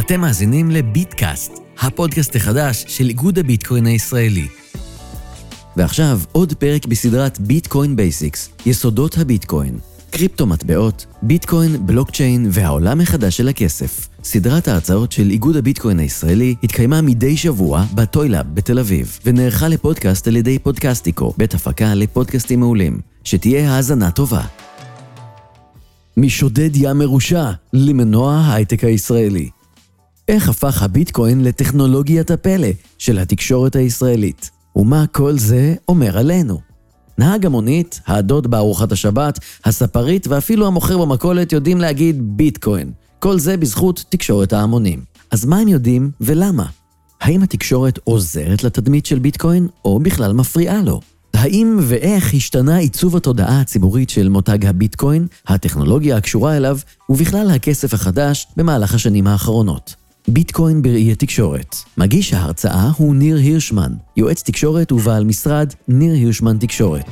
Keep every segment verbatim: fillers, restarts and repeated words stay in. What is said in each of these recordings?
אתם מאזינים לביטקאסט, הפודקאסט החדש של איגוד הביטקוין הישראלי. ועכשיו עוד פרק בסדרת ביטקוין בייסיקס, יסודות הביטקוין, קריפטו מטבעות, ביטקוין, בלוקצ'יין והעולם החדש של הכסף. סדרת ההרצאות של איגוד הביטקוין הישראלי התקיימה מדי שבוע בטוילאב בתל אביב, ונערכה לפודקאסט על ידי פודקאסטיקו, בית הפקה לפודקאסטים מעולים. שתהיה האזנה טובה. משודד ים מרושע למנוע ההייטק הישראלי. איך הפך הביטקוין לטכנולוגיית הפלא של התקשורת הישראלית? ומה כל זה אומר עלינו? נהג המונית, הדוד בארוחת השבת, הספרית ואפילו המוכר במכולת יודעים להגיד ביטקוין. כל זה בזכות תקשורת ההמונים. אז מה הם יודעים ולמה? האם התקשורת עוזרת לתדמית של ביטקוין או בכלל מפריעה לו? האם ואיך השתנה עיצוב התודעה הציבורית של מותג הביטקוין, הטכנולוגיה הקשורה אליו ובכלל הכסף החדש במהלך השנים האחרונות? ביטקוין בראי התקשורת. מגיש ההרצאה הוא ניר הירשמן, יועץ תקשורת ובעל משרד ניר הירשמן תקשורת.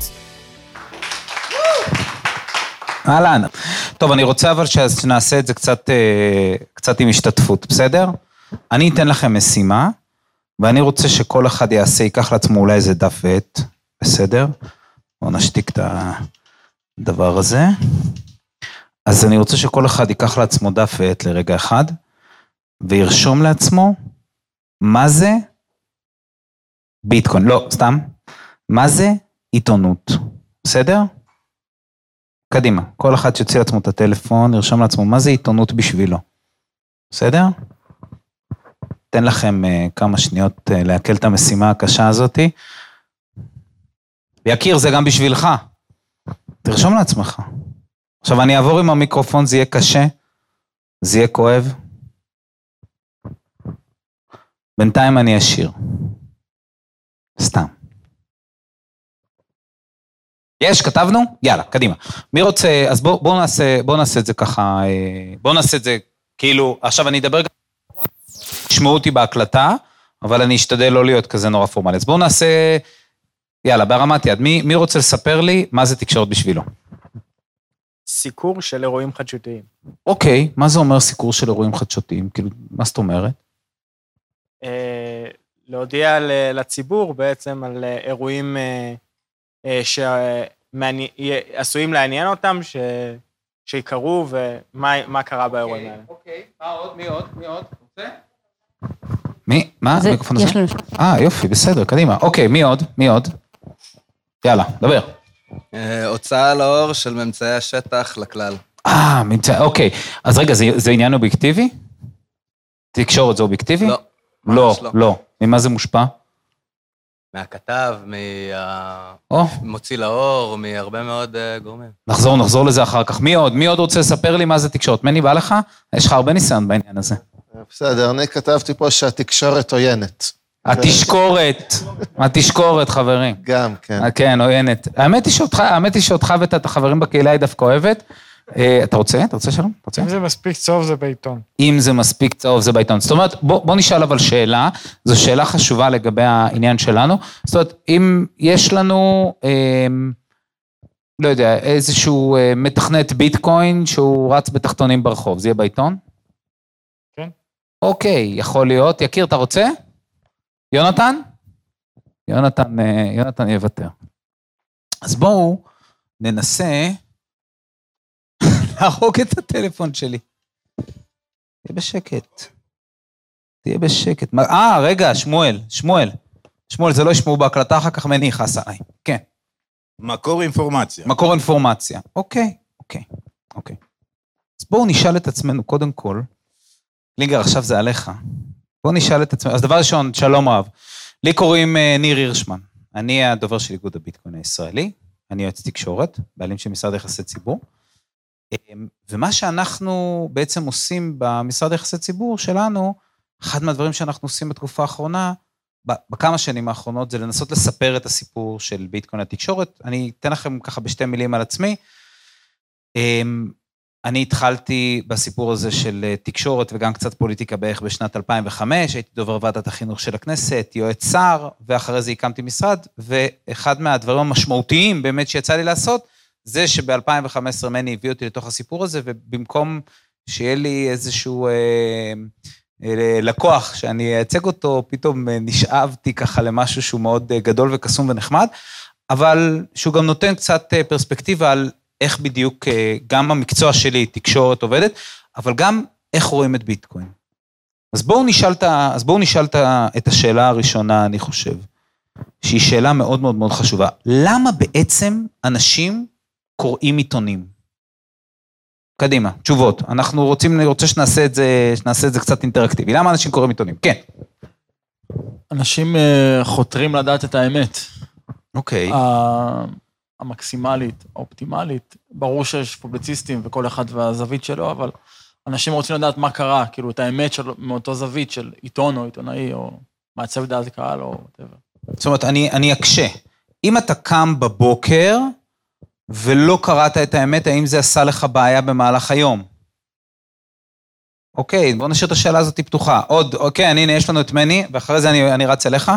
אהלן. טוב, אני רוצה אבל שנעשה את זה קצת, קצת עם השתתפות, בסדר? אני אתן לכם משימה, ואני רוצה שכל אחד יעשה, ייקח לעצמו אולי איזה דף ועט, בסדר? בואו נשתיק את הדבר הזה. אז אני רוצה שכל אחד ייקח לעצמו דף ועט לרגע אחד, וירשום לעצמו מה זה ביטקוין, לא, סתם, מה זה עיתונות, בסדר? קדימה, כל אחד שיוציא לעצמו את הטלפון, ירשום לעצמו מה זה עיתונות בשבילו, בסדר? תן לכם uh, כמה שניות uh, להקל את המשימה הקשה הזאת, ויקיר, זה גם בשבילך, תרשום לעצמך. עכשיו אני אעבור עם המיקרופון, זה יהיה קשה, זה יהיה כואב, בינתיים אני אשיר. סתם. יש, כתבנו? יאללה, קדימה. מי רוצה, אז בואו בוא נעשה, בוא נעשה את זה ככה, בואו נעשה את זה כאילו, עכשיו אני אדבר, תשמעו אותי בהקלטה, אבל אני אשתדל לא להיות כזה נורא פורמלי. אז בואו נעשה, יאללה, בהרמת יד, מי, מי רוצה לספר לי מה זה תקשורת בשבילו? סיקור של אירועים חדשותיים. אוקיי, מה זה אומר סיקור של אירועים חדשותיים? כאילו, מה זאת אומרת? להודיע לציבור בעצם על אירועים שעשויים לעניין אותם, שיקרו ומה קרה באירועים האלה. אוקיי, מה עוד? מי עוד? מי עוד? מי? מה? המיקרופון הזה? אה, יופי, בסדר, קדימה. אוקיי, מי עוד? מי עוד? יאללה, דבר. הוצאה לאור של ממצאי השטח לכלל. אה, ממצאי, אוקיי. אז רגע, זה עניין אובייקטיבי? תקשורת זה אובייקטיבי? לא. לא, לא. ממה זה מושפע? מהכתב, ממוציא לאור, מהרבה מאוד גורמים. נחזור, נחזור לזה אחר כך. מי עוד? מי עוד רוצה לספר לי מה זה תקשורת? מני, בא לך? יש לך הרבה ניסיון בעניין הזה. בסדר, אני כתבתי פה שהתקשורת עוינת. התשקורת, התשקורת, חברים. גם, כן. כן, עוינת. האמת היא שאותך, האמת היא שאותך ואת החברים בקהילה היא דווקא אוהבת. אתה רוצה? אתה רוצה שלום? אם זה מספיק צהוב זה בעיתון. אם זה מספיק צהוב זה בעיתון. זאת אומרת, בוא, בוא נשאל אבל שאלה, זו שאלה חשובה לגבי העניין שלנו. זאת אומרת, אם יש לנו, אה, לא יודע, איזשהו אה, מתכנת ביטקוין שהוא רץ בתחתונים ברחוב, זה יהיה בעיתון? כן. אוקיי, יכול להיות. יקיר, אתה רוצה? יונתן? יונתן, אה, יונתן יוותר. אז בואו ננסה להרוג את הטלפון שלי. תהיה בשקט. תהיה בשקט. אה, רגע, שמואל, שמואל. שמואל, זה לא ישמעו בהקלטה, אחר כך מני חסה. כן. מקור אינפורמציה. מקור אינפורמציה. אוקיי, אוקיי, אוקיי. אז בואו נשאל את עצמנו, קודם כל, לינגר, עכשיו זה עליך. בואו נשאל את עצמנו. אז דבר ראשון, שלום רב. לי קוראים ניר הירשמן. אני הדובר של איגוד הביטקוין הישראלי. אני יועץ תקשורת, בעלים של משרד יחסי ציבור. ומה שאנחנו בעצם עושים במשרד יחסי ציבור שלנו, אחד מהדברים שאנחנו עושים בתקופה האחרונה, בכמה שנים האחרונות, זה לנסות לספר את הסיפור של ביטקוין התקשורת. אני אתן לכם ככה בשתי מילים על עצמי. אני התחלתי בסיפור הזה של תקשורת וגם קצת פוליטיקה בערך בשנת אלפיים וחמש, הייתי דובר ועדת החינוך של הכנסת, יועץ שר, ואחרי זה הקמתי משרד, ואחד מהדברים המשמעותיים באמת שיצא לי לעשות, זה שב-אלפיים וחמש עשרה מני הביא אותי לתוך הסיפור הזה, ובמקום שיהיה לי איזשהו לקוח שאני אייצג אותו, פתאום נשאבתי ככה למשהו שהוא מאוד גדול וקסום ונחמד, אבל שהוא גם נותן קצת פרספקטיבה על איך בדיוק גם המקצוע שלי, תקשורת עובדת, אבל גם איך רואים את ביטקוין. אז בואו נשאל, אז בואו נשאל את השאלה הראשונה, אני חושב, שהיא שאלה מאוד מאוד מאוד חשובה. למה בעצם אנשים קוראים עיתונים? קדימה, תשובות. אנחנו רוצים, אני רוצה שנעשה את זה, שנעשה את זה קצת אינטראקטיבי. למה אנשים קוראים עיתונים? כן. אנשים חותרים לדעת את האמת. אוקיי. המקסימלית, האופטימלית. ברור שיש פובליציסטים וכל אחד והזווית שלו, אבל אנשים רוצים לדעת מה קרה, כאילו את האמת של, מאותו זווית של עיתון או עיתונאי, או מעצב דעת קהל, או whatever. זאת אומרת, אני, אני אקשה. אם אתה קם בבוקר, ולא קראת את האמת, האם זה עשה לך בעיה במהלך היום? אוקיי, בוא נשאיר את השאלה הזאת פתוחה. עוד, אוקיי, הנה, יש לנו את מני, ואחרי זה אני, אני רץ אליך.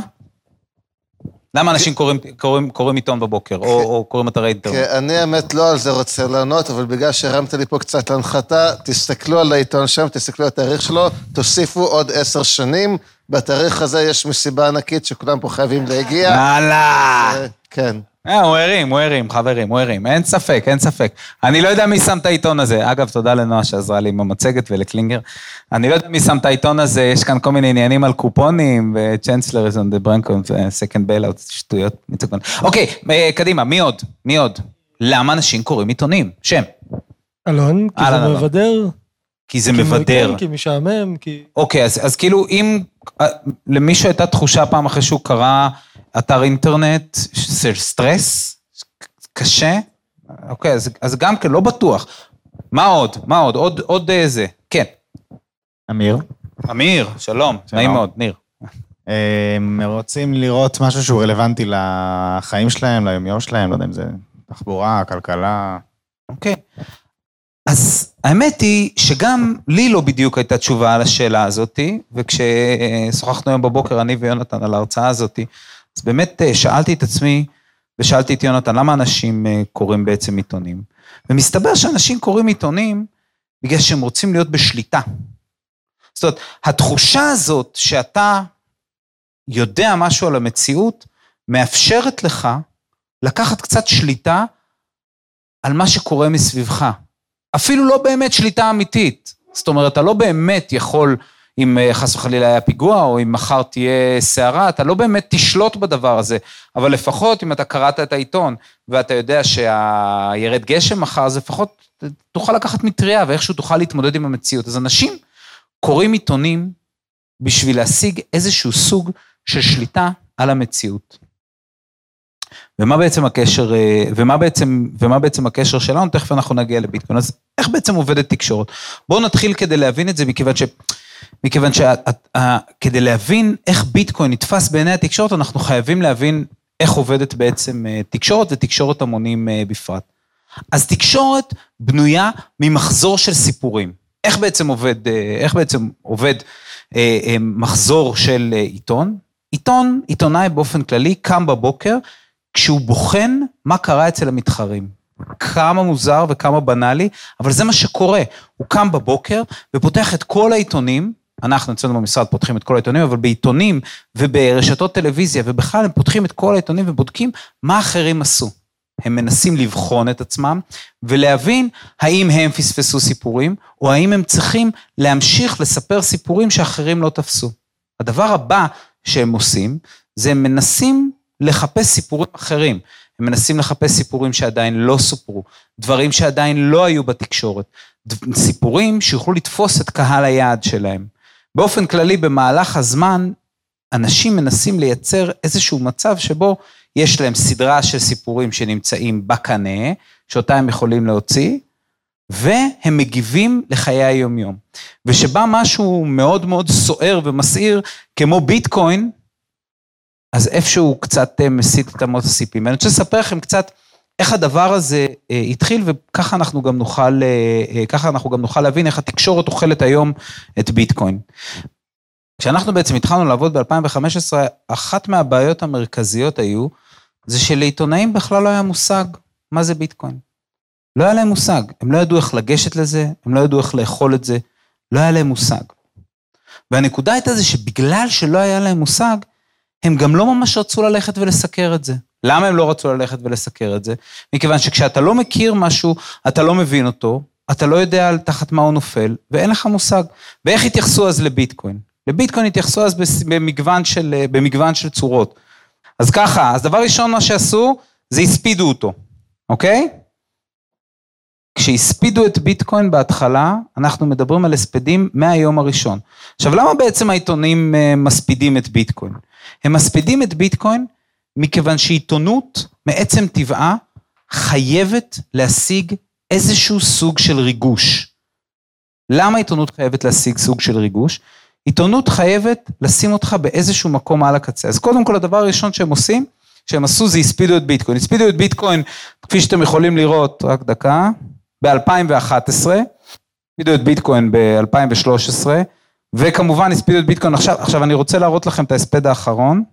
למה אנשים קוראים, קוראים, קוראים עיתון בבוקר, או, או קוראים אתרי אינטרנט? כי אני האמת לא על זה רוצה לענות, אבל בגלל שהרמת לי פה קצת להנחתה, תסתכלו על העיתון שם, תסתכלו על התאריך שלו, תוסיפו עוד עשר שנים, בתאריך הזה יש מסיבה ענקית שכולם פה חייבים להגיע. יאללה! כן. אה, הוא הרים, הוא הרים, חברים, הוא הרים, אין ספק, אין ספק. אני לא יודע מי שם את העיתון הזה, אגב, תודה לנועה שעזרה לי עם המצגת ולקלינגר. אני לא יודע מי שם את העיתון הזה, יש כאן כל מיני עניינים על קופונים, ו-Chancellor is on the brink of second bailout, שטויות, מצגון. אוקיי, קדימה, מי עוד? מי עוד? למה אנשים קוראים עיתונים? שם. אלון, כי זה מבדר. כי זה מבדר. כי משעמם, כי... אוקיי, אז, אז כאילו, אם למישהו הייתה תחושה פעם אחרי שהוא קרא אתר אינטרנט של סטרס, קשה, אוקיי, אז, אז גם כן, לא בטוח. מה עוד? מה עוד? עוד, עוד איזה? כן. אמיר. אמיר, שלום, שלום. נעים מאוד, ניר. הם רוצים לראות משהו שהוא רלוונטי לחיים שלהם, ליומיום שלהם, לא יודע אם זה תחבורה, כלכלה. אוקיי. אז האמת היא שגם לי לא בדיוק הייתה תשובה על השאלה הזאת, וכששוחחנו היום בבוקר, אני ויונתן על ההרצאה הזאת, אז באמת שאלתי את עצמי, ושאלתי את יונתן, למה אנשים קוראים בעצם עיתונים? ומסתבר שאנשים קוראים עיתונים, בגלל שהם רוצים להיות בשליטה. זאת אומרת, התחושה הזאת שאתה יודע משהו על המציאות, מאפשרת לך לקחת קצת שליטה על מה שקורה מסביבך. אפילו לא באמת שליטה אמיתית. זאת אומרת, אתה לא באמת יכול, אם חס וחלילה היה פיגוע, או אם מחר תהיה שערה, אתה לא באמת תשלוט בדבר הזה. אבל לפחות, אם אתה קראת את העיתון, ואתה יודע שהירד גשם מחר, אז לפחות תוכל לקחת מטריה, ואיכשהו תוכל להתמודד עם המציאות. אז אנשים קוראים עיתונים, בשביל להשיג איזשהו סוג של שליטה על המציאות. ומה בעצם הקשר, ומה בעצם, ומה בעצם הקשר שלנו? תכף אנחנו נגיע לביטקוין. אז איך בעצם עובדת תקשורת? בואו נתחיל כדי להבין את זה, מכיוון ש, מכיוון ש, כדי להבין איך ביטקוין נתפס בעיני התקשורת, אנחנו חייבים להבין איך עובדת בעצם תקשורת ותקשורת המונים בפרט. אז תקשורת בנויה ממחזור של סיפורים. איך בעצם עובד, איך בעצם עובד מחזור של עיתון? עיתון, עיתונאי באופן כללי, קם בבוקר, כשהוא בוחן מה קרה אצל המתחרים. כמה מוזר וכמה בנאלי, אבל זה מה שקורה. הוא קם בבוקר ופותח את כל העיתונים, אנחנו אצלנו במשרד פותחים את כל העיתונים, אבל בעיתונים וברשתות טלוויזיה, ובכלל הם פותחים את כל העיתונים ובודקים מה אחרים עשו. הם מנסים לבחון את עצמם, ולהבין האם הם פספסו סיפורים, או האם הם צריכים להמשיך לספר סיפורים שאחרים לא תפסו. הדבר הבא שהם עושים, זה הם מנסים לחפש סיפורים אחרים. הם מנסים לחפש סיפורים שעדיין לא סופרו, דברים שעדיין לא היו בתקשורת, סיפורים שיוכלו לתפוס את קהל היעד שלהם. באופן כללי, במהלך הזמן, אנשים מנסים לייצר איזשהו מצב שבו יש להם סדרה של סיפורים שנמצאים בקנה, שאותה הם יכולים להוציא, והם מגיבים לחיי היומיום. ושבא משהו מאוד מאוד סוער ומסעיר, כמו ביטקוין, אז איפשהו קצת מסית את אמות הסיפים. אני רוצה לספר לכם קצת איך הדבר הזה התחיל, וככה אנחנו גם נוכל, ככה אנחנו גם נוכל להבין איך התקשורת אוכלת היום את ביטקוין. כשאנחנו בעצם התחלנו לעבוד ב-אלפיים וחמש עשרה, אחת מהבעיות המרכזיות היו, זה שלעיתונאים בכלל לא היה מושג מה זה ביטקוין. לא היה להם מושג, הם לא ידעו איך לגשת לזה, הם לא ידעו איך לאכול את זה, לא היה להם מושג. והנקודה הייתה זה שבגלל שלא היה להם מושג, הם גם לא ממש רצו ללכת ולסקר את זה. למה הם לא רצו ללכת ולסקר את זה? מכיוון שכשאתה לא מכיר משהו, אתה לא מבין אותו, אתה לא יודע על תחת מה הוא נופל, ואין לך מושג. ואיך התייחסו אז לביטקוין? לביטקוין התייחסו אז במגוון של, במגוון של צורות. אז ככה, אז דבר ראשון מה שעשו, זה הספידו אותו, אוקיי? כשהספידו את ביטקוין בהתחלה, אנחנו מדברים על הספדים מהיום הראשון. עכשיו, למה בעצם העיתונים מספידים את ביטקוין? הם מספידים את ביטקוין, מכיוון שעיתונות, מעצם טבעה, חייבת להשיג איזשהו סוג של ריגוש. למה עיתונות חייבת להשיג סוג של ריגוש? עיתונות חייבת לשים אותך באיזשהו מקום על הקצה. אז קודם כל, הדבר הראשון שהם עושים, שהם עשו זה הספידו את ביטקוין. הספידו את ביטקוין, כפי שאתם יכולים לראות, רק דקה, ב-אלפיים ואחת עשרה, הספידו את ביטקוין ב-אלפיים ושלוש עשרה, וכמובן הספידו את ביטקוין עכשיו, עכשיו אני רוצה להראות לכם את ההספד האחרון,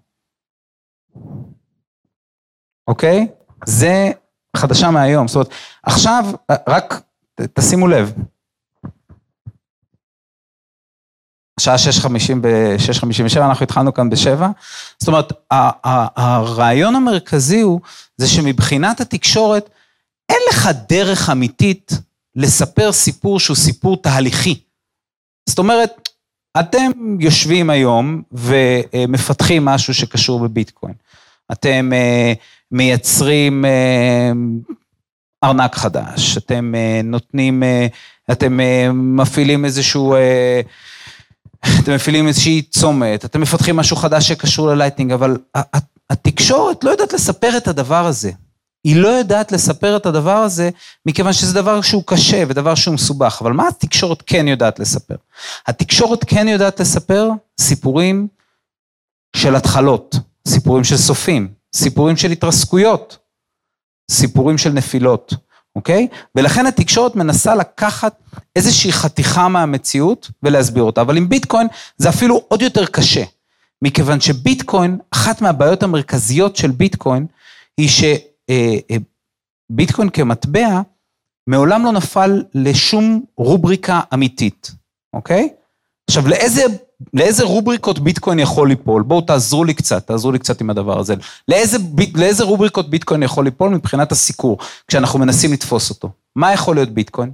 אוקיי? זה חדשה מהיום, זאת אומרת, עכשיו, רק תשימו לב, השעה שש חמישים ושבע, אנחנו התחלנו כאן בשבע, זאת אומרת, הרעיון המרכזי הוא, זה שמבחינת התקשורת, אין לך דרך אמיתית לספר סיפור שהוא סיפור תהליכי. זאת אומרת, אתם יושבים היום ומפתחים משהו שקשור בביטקוין. אתם מייצרים ארנק חדש, אתם נותנים, אתם מפעילים איזשהו, אתם מפעילים איזושהי צומת, אתם מפתחים משהו חדש שקשור ללייטנינג, אבל התקשורת לא יודעת לספר את הדבר הזה. היא לא יודעת לספר את הדבר הזה, מכיוון שזה דבר שהוא קשה ודבר שהוא מסובך, אבל מה התקשורת כן יודעת לספר? התקשורת כן יודעת לספר סיפורים של התחלות, סיפורים של סופים, סיפורים של התרסקויות, סיפורים של נפילות, אוקיי? ולכן התקשורת מנסה לקחת איזושהי חתיכה מהמציאות ולהסביר אותה, אבל עם ביטקוין זה אפילו עוד יותר קשה, מכיוון שביטקוין, אחת מהבעיות המרכזיות של ביטקוין, היא ש ביטקוין כמטבע, מעולם לא נפל לשום רובריקה אמיתית, אוקיי? עכשיו, לאיזה, לאיזה רובריקות ביטקוין יכול ליפול? בואו תעזרו לי קצת, תעזרו לי קצת עם הדבר הזה. לאיזה, לאיזה רובריקות ביטקוין יכול ליפול מבחינת הסיקור, כשאנחנו מנסים לתפוס אותו? מה יכול להיות ביטקוין?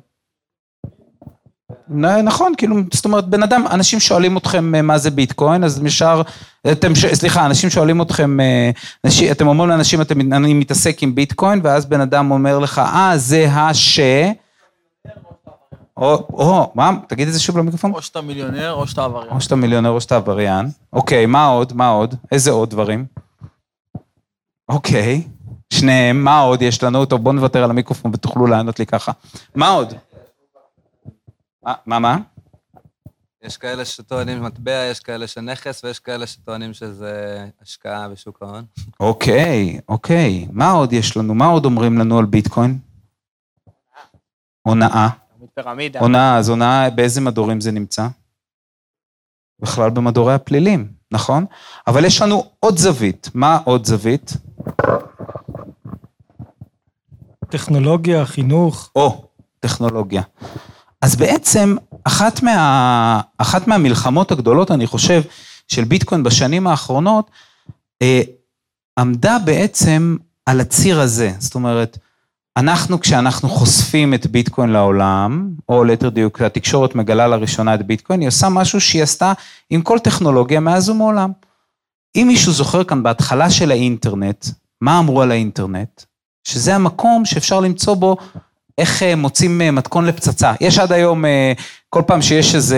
נכון, כאילו, זאת אומרת, בן אדם, אנשים שואלים אתכם מה זה ביטקוין, אז משאר, אתם, סליחה, אנשים שואלים אתכם, אנשים, אתם אומרים לאנשים, אתם, אני מתעסק עם ביטקוין, ואז בן אדם אומר לך, אה, זה הש... או, או, מה, תגיד את זה שוב למיקרופון? או שאתה מיליונר, או שאתה עבריין. או שאתה מיליונר, או שאתה עבריין. אוקיי, מה עוד, מה עוד? איזה עוד דברים? אוקיי, שניהם, מה עוד יש לנו? טוב, בואו נוותר על המיקרופון ותוכלו לענות לי ככה. מה עוד? מה, מה? יש כאלה שטוענים מטבע, יש כאלה שנכס, ויש כאלה שטוענים שזה השקעה בשוק ההון. אוקיי, אוקיי. מה עוד יש לנו? מה עוד אומרים לנו על ביטקוין? הונאה. פירמידה. הונאה, אז הונאה, באיזה מדורים זה נמצא? בכלל במדורי הפלילים, נכון? אבל יש לנו עוד זווית. מה עוד זווית? טכנולוגיה, חינוך. או, טכנולוגיה. אז בעצם, אחת מה, אחת מהמלחמות הגדולות, אני חושב, של ביטקוין בשנים האחרונות, אה, עמדה בעצם על הציר הזה. זאת אומרת, אנחנו, כשאנחנו חושפים את ביטקוין לעולם, או ליתר דיוק, התקשורת מגלה לראשונה את ביטקוין, היא עושה משהו שהיא עשתה עם כל טכנולוגיה מאז ומעולם. אם מישהו זוכר כאן בהתחלה של האינטרנט, מה אמרו על האינטרנט? שזה המקום שאפשר למצוא בו, איך מוצאים מתכון לפצצה. יש עד היום, כל פעם שיש איזה,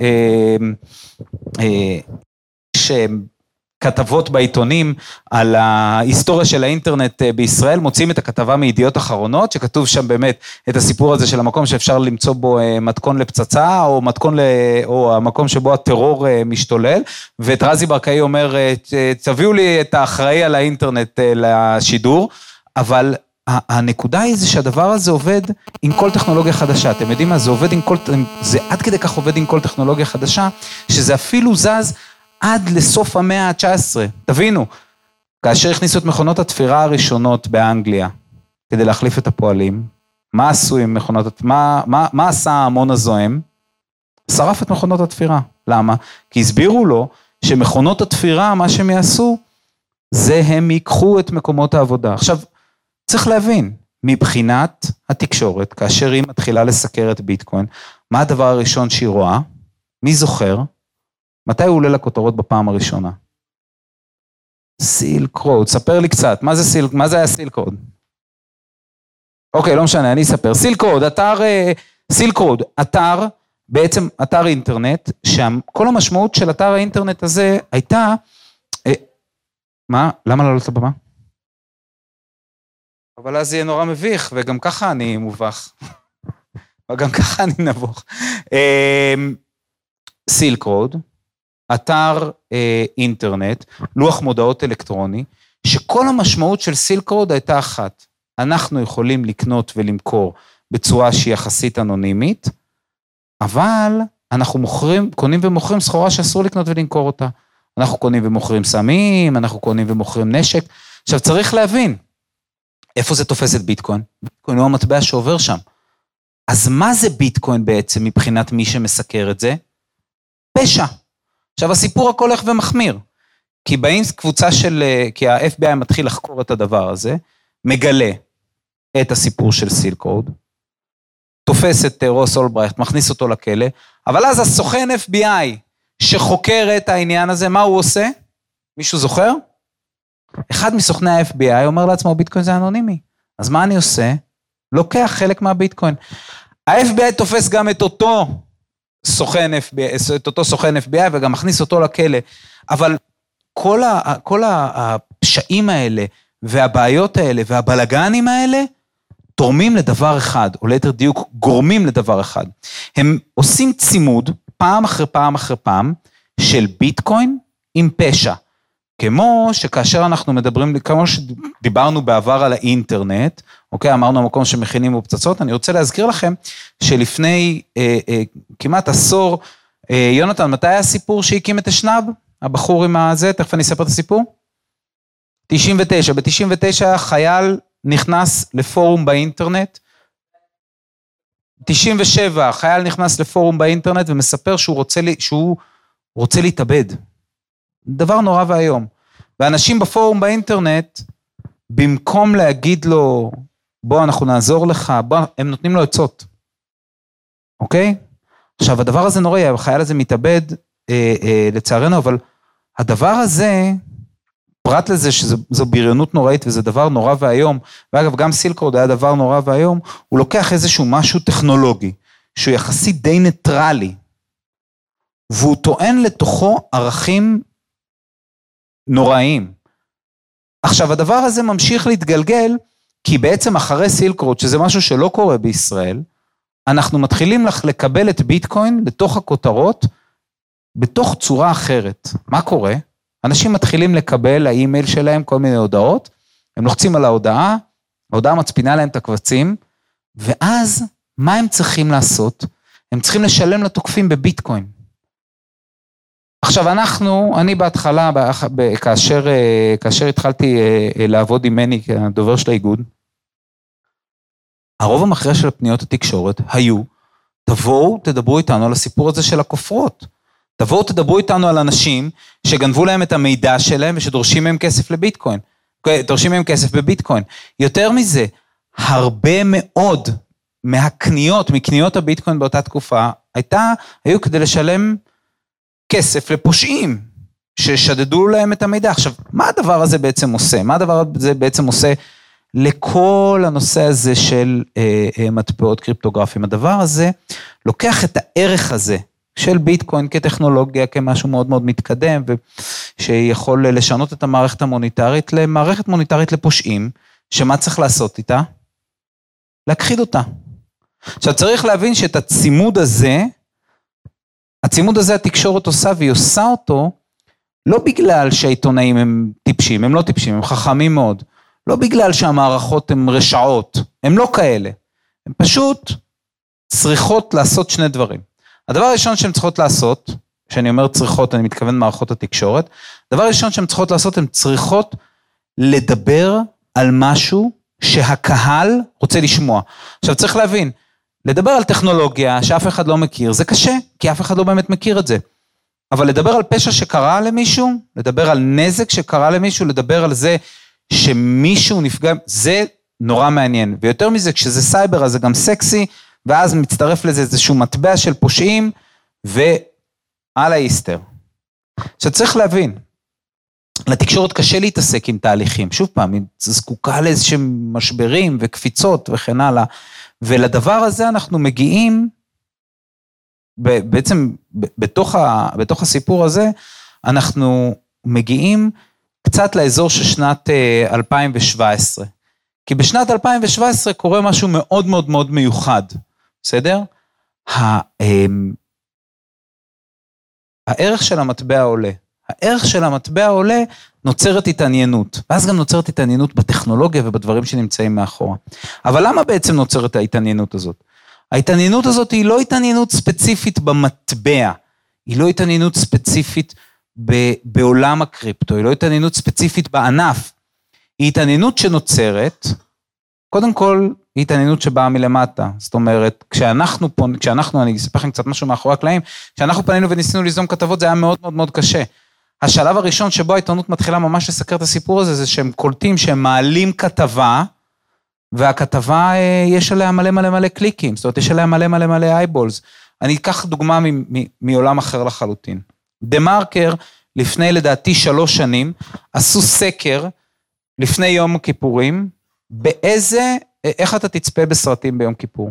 יש כתבות בעיתונים על ההיסטוריה של האינטרנט בישראל, מוצאים את הכתבה מידיעות אחרונות, שכתוב שם באמת את הסיפור הזה של המקום שאפשר למצוא בו מתכון לפצצה, או מתכון, או המקום שבו הטרור משתולל, ואת רזי ברקאי אומר, תביאו לי את האחראי על האינטרנט לשידור, אבל הנקודה היא זה שהדבר הזה עובד עם כל טכנולוגיה חדשה, אתם יודעים מה? זה עובד עם כל, זה עד כדי כך עובד עם כל טכנולוגיה חדשה, שזה אפילו זז עד לסוף המאה ה-תשע עשרה, תבינו, כאשר הכניסו את מכונות התפירה הראשונות באנגליה, כדי להחליף את הפועלים, מה עשו עם מכונות, מה, מה, מה עשה ההמון הזוהם? שרף את מכונות התפירה. למה? כי הסבירו לו שמכונות התפירה, מה שהם יעשו, זה הם ייקחו את מקומות העבודה. עכשיו, צריך להבין, מבחינת התקשורת, כאשר היא מתחילה לסקר את ביטקוין, מה הדבר הראשון שהיא רואה? מי זוכר? מתי הוא עולה לכותרות בפעם הראשונה? סילק רוד, ספר לי קצת, מה זה, סיל, מה זה היה סילק רוד? אוקיי, לא משנה, אני אספר. סילק רוד, אתר, סילק רוד, אתר, בעצם אתר אינטרנט, שכל המשמעות של אתר האינטרנט הזה הייתה, מה? למה לעלות לבמה? אבל אז יהיה נורא מביך, וגם ככה אני מובך. וגם ככה אני נבוך. סילק רוד, אתר אינטרנט, לוח מודעות אלקטרוני, שכל המשמעות של סילק רוד הייתה אחת. אנחנו יכולים לקנות ולמכור בצורה שהיא יחסית אנונימית, אבל אנחנו מוכרים, קונים ומוכרים סחורה שאסור לקנות ולמכור אותה. אנחנו קונים ומוכרים סמים, אנחנו קונים ומוכרים נשק. עכשיו צריך להבין, איפה זה תופס את ביטקוין? ביטקוין הוא המטבע שעובר שם. אז מה זה ביטקוין בעצם מבחינת מי שמסקר את זה? פשע. עכשיו הסיפור הכל הולך ומחמיר. כי באים קבוצה של, כי ה-אף בי איי מתחיל לחקור את הדבר הזה, מגלה את הסיפור של סילק רוד, תופס את רוס אולברייכט, מכניס אותו לכלא, אבל אז הסוכן אף בי איי שחוקר את העניין הזה, מה הוא עושה? מישהו זוכר? אחד מסוכני ה-אף בי איי אומר לעצמו, ביטקוין זה אנונימי. אז מה אני עושה? לוקח חלק מהביטקוין. ה-אף בי איי תופס גם את אותו סוכן אף בי איי, את אותו סוכן אף בי איי, וגם מכניס אותו לכלא. אבל כל, ה, כל הפשעים האלה, והבעיות האלה, והבלגנים האלה, תורמים לדבר אחד, או ליתר דיוק גורמים לדבר אחד. הם עושים צימוד, פעם אחרי פעם אחרי פעם, של ביטקוין עם פשע. כמו שכאשר אנחנו מדברים, כמו שדיברנו בעבר על האינטרנט, אוקיי, אמרנו המקום שמכינים בפצצות, אני רוצה להזכיר לכם, שלפני אה, אה, כמעט עשור, אה, יונתן, מתי היה הסיפור שהקים את השנב? הבחור עם הזה, תכף אני אספר את הסיפור? תשעים ותשע, ב-תשעים ותשע חייל נכנס לפורום באינטרנט, תשעים ושבע, חייל נכנס לפורום באינטרנט ומספר שהוא רוצה, שהוא רוצה להתאבד. דבר נורא והיום. ואנשים בפורום באינטרנט, במקום להגיד לו, בוא אנחנו נעזור לך, בוא, הם נותנים לו עצות. אוקיי? עכשיו הדבר הזה נורא, החייל הזה מתאבד, אה, אה, לצערנו, אבל הדבר הזה, פרט לזה שזו בריונות נוראית וזה דבר נורא והיום, ואגב גם סילק רוד היה דבר נורא והיום, הוא לוקח איזשהו משהו טכנולוגי, שהוא יחסית די ניטרלי, והוא טוען לתוכו ערכים נוראים. עכשיו הדבר הזה ממשיך להתגלגל, כי בעצם אחרי סילק רוד, שזה משהו שלא קורה בישראל, אנחנו מתחילים לקבל את ביטקוין לתוך הכותרות, בתוך צורה אחרת. מה קורה? אנשים מתחילים לקבל לאימייל שלהם כל מיני הודעות, הם לוחצים על ההודעה, ההודעה מצפינה להם את הקבצים, ואז מה הם צריכים לעשות? הם צריכים לשלם לתוקפים בביטקוין. עכשיו אנחנו, אני בהתחלה, כאשר, כאשר התחלתי לעבוד עם מני, כדובר של האיגוד, הרוב המכריע של הפניות התקשורת היו, תבואו, תדברו איתנו על הסיפור הזה של הכופרות. תבואו, תדברו איתנו על אנשים שגנבו להם את המידע שלהם ושדורשים מהם כסף לביטקוין. דורשים מהם כסף בביטקוין. יותר מזה, הרבה מאוד מהקניות, מקניות הביטקוין באותה תקופה, הייתה, היו כדי לשלם כסף לפושעים, ששדדו להם את המידע. עכשיו, מה הדבר הזה בעצם עושה? מה הדבר הזה בעצם עושה לכל הנושא הזה של אה, אה, מטבעות קריפטוגרפיים? הדבר הזה לוקח את הערך הזה, של ביטקוין כטכנולוגיה, כמשהו מאוד מאוד מתקדם, ושיכול לשנות את המערכת המוניטרית, למערכת מוניטרית לפושעים, שמה צריך לעשות איתה? להכחיד אותה. עכשיו צריך להבין שאת הצימוד הזה, הצימוד הזה התקשורת עושה, והיא עושה אותו, לא בגלל שהעיתונאים הם טיפשים, הם לא טיפשים, הם חכמים מאוד, לא בגלל שהמערכות הן רשעות, הם לא כאלה, הם פשוט צריכות לעשות שני דברים. הדבר הראשון שהן צריכות לעשות, שאני אומר צריכות, אני מתכוון מערכות התקשורת, הדבר הראשון שהן צריכות לעשות, הן צריכות לדבר על משהו שהקהל רוצה לשמוע. עכשיו צריך להבין, לדבר על טכנולוגיה שאף אחד לא מכיר, זה קשה, כי אף אחד לא באמת מכיר את זה. אבל לדבר על פשע שקרה למישהו, לדבר על נזק שקרה למישהו, לדבר על זה שמישהו נפגע, זה נורא מעניין. ויותר מזה, כשזה סייבר, אז זה גם סקסי, ואז מצטרף לזה איזשהו מטבע של פושעים, ועל האיסטר. עכשיו צריך להבין, לתקשורת קשה להתעסק עם תהליכים, שוב פעם, היא זקוקה לאיזשהם משברים וקפיצות וכן הלאה, ולדבר הזה אנחנו מגיעים, בעצם בתוך, ה, בתוך הסיפור הזה, אנחנו מגיעים קצת לאזור של שנת אלפיים שבע עשרה, כי בשנת אלפיים שבע עשרה קורה משהו מאוד מאוד מאוד מיוחד, בסדר? הערך של המטבע עולה, הערך של המטבע עולה, נוצרת התעניינות, ואז גם נוצרת התעניינות בטכנולוגיה ובדברים שנמצאים מאחורה. אבל למה בעצם נוצרת ההתעניינות הזאת? ההתעניינות הזאת היא לא התעניינות ספציפית במטבע, היא לא התעניינות ספציפית בעולם הקריפטו, היא לא התעניינות ספציפית בענף, היא התעניינות שנוצרת, קודם כל, היא התעניינות שבאה מלמטה, זאת אומרת, כשאנחנו, כשאנחנו, אני אספר לכם קצת משהו מאחורי הקלעים, כשאנחנו פנינו וניסינו ליזום כתבות, זה היה מאוד מאוד מאוד קשה. השלב הראשון שבו העיתונות מתחילה ממש לסקר את הסיפור הזה, זה שהם קולטים שהם מעלים כתבה, והכתבה יש עליה מלא מלא מלא קליקים, זאת אומרת, יש עליה מלא מלא מלא אייבולס. אני אקח דוגמה מעולם אחר לחלוטין. דה מרקר, לפני לדעתי שלוש שנים, עשו סקר, לפני יום הכיפורים, באיזה, איך אתה תצפה בסרטים ביום כיפור?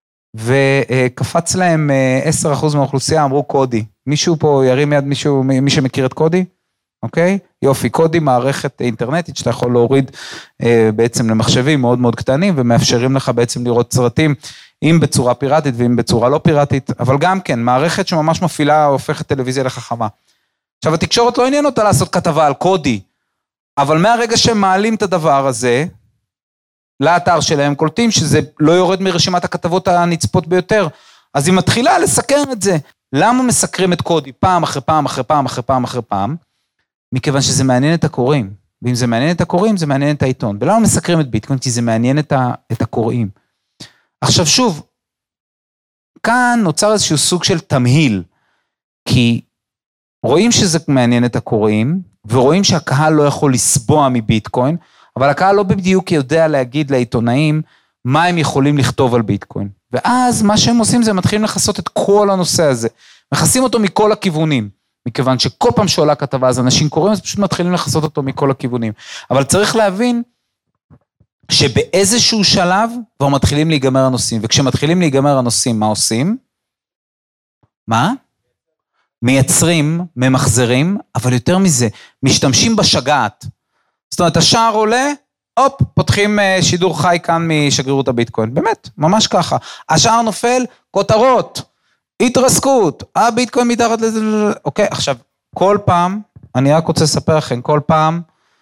וקפץ להם עשרה אחוז מהאוכלוסייה, אמרו קודי. מישהו פה ירים יד, מישהו, מי שמכיר את קודי? אוקיי? יופי, קודי מערכת אינטרנטית, שאתה יכול להוריד בעצם למחשבים מאוד מאוד קטנים, ומאפשרים לך בעצם לראות סרטים, אם בצורה פיראטית ואם בצורה לא פיראטית, אבל גם כן, מערכת שממש מפעילה, הופכת טלוויזיה לחכמה. עכשיו, התקשורת לא עניין אותה לעשות כתבה על קודי, אבל מהרגע שהם מעלים את הדבר הזה, לאתר שלהם קולטים שזה לא יורד מרשימת הכתבות הנצפות ביותר, אז היא מתחילה לסקר את זה. למה מסקרים את קודי פעם אחרי פעם אחרי פעם אחרי פעם אחרי פעם? מכיוון שזה מעניין את הקוראים, ואם זה מעניין את הקוראים, זה מעניין את העיתון. ולמה מסקרים את ביטקוין? כי זה מעניין את, ה, את הקוראים. עכשיו שוב, כאן נוצר איזשהו סוג של תמהיל, כי רואים שזה מעניין את הקוראים, ורואים שהקהל לא יכול לסבוע מביטקוין, אבל הקהל לא בדיוק יודע להגיד לעיתונאים מה הם יכולים לכתוב על ביטקוין. ואז מה שהם עושים זה מתחילים לחסות את כל הנושא הזה. מכסים אותו מכל הכיוונים, מכיוון שכל פעם שעולה כתבה אז אנשים קוראים, אז פשוט מתחילים לחסות אותו מכל הכיוונים. אבל צריך להבין שבאיזשהו שלב כבר מתחילים להיגמר הנושאים, וכשמתחילים להיגמר הנושאים, מה עושים? מה? מייצרים, ממחזרים, אבל יותר מזה, משתמשים בשגעת. זאת אומרת, השער עולה, הופ, פותחים שידור חי כאן משגרירות הביטקוין. באמת, ממש ככה. השער נופל, כותרות, התרסקות, הביטקוין מתחת לזה, אוקיי, עכשיו, כל פעם, אני רק רוצה לספר לכם, כל פעם,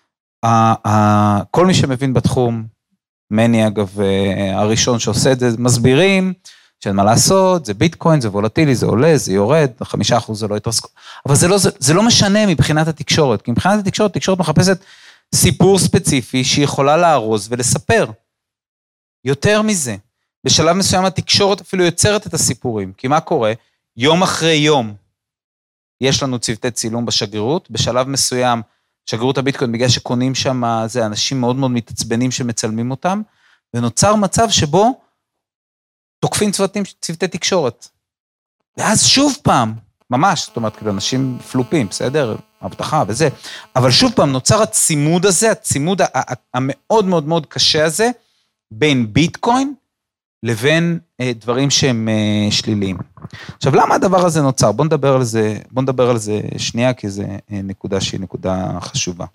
כל מי שמבין בתחום, מני אגב, הראשון שעושה את זה, מסבירים, שאין מה לעשות, זה ביטקוין, זה וולטילי, זה עולה, זה יורד, חמישה אחוז זה לא התרסקות, אבל זה לא, זה, זה לא משנה מבחינת התקשורת, כי מבחינת התקשורת, התקשורת מחפשת סיפור ספציפי שהיא יכולה להרוז ולספר. יותר מזה, בשלב מסוים התקשורת אפילו יוצרת את הסיפורים, כי מה קורה? יום אחרי יום, יש לנו צוותי צילום בשגרירות, בשלב מסוים, שגרירות הביטקוין, בגלל שקונים שם, זה אנשים מאוד מאוד מתעצבנים שמצלמים אותם, ונוצר מצב שבו, תוקפים צוותים, צוותי תקשורת. ואז שוב פעם, ממש, זאת אומרת, כאילו אנשים פלופים, בסדר, הבטחה וזה, אבל שוב פעם נוצר הצימוד הזה, הצימוד המאוד מאוד מאוד קשה הזה, בין ביטקוין לבין דברים שהם שליליים. עכשיו, למה הדבר הזה נוצר? בוא נדבר על זה, בוא נדבר על זה שנייה, כי זה נקודה שהיא נקודה חשובה.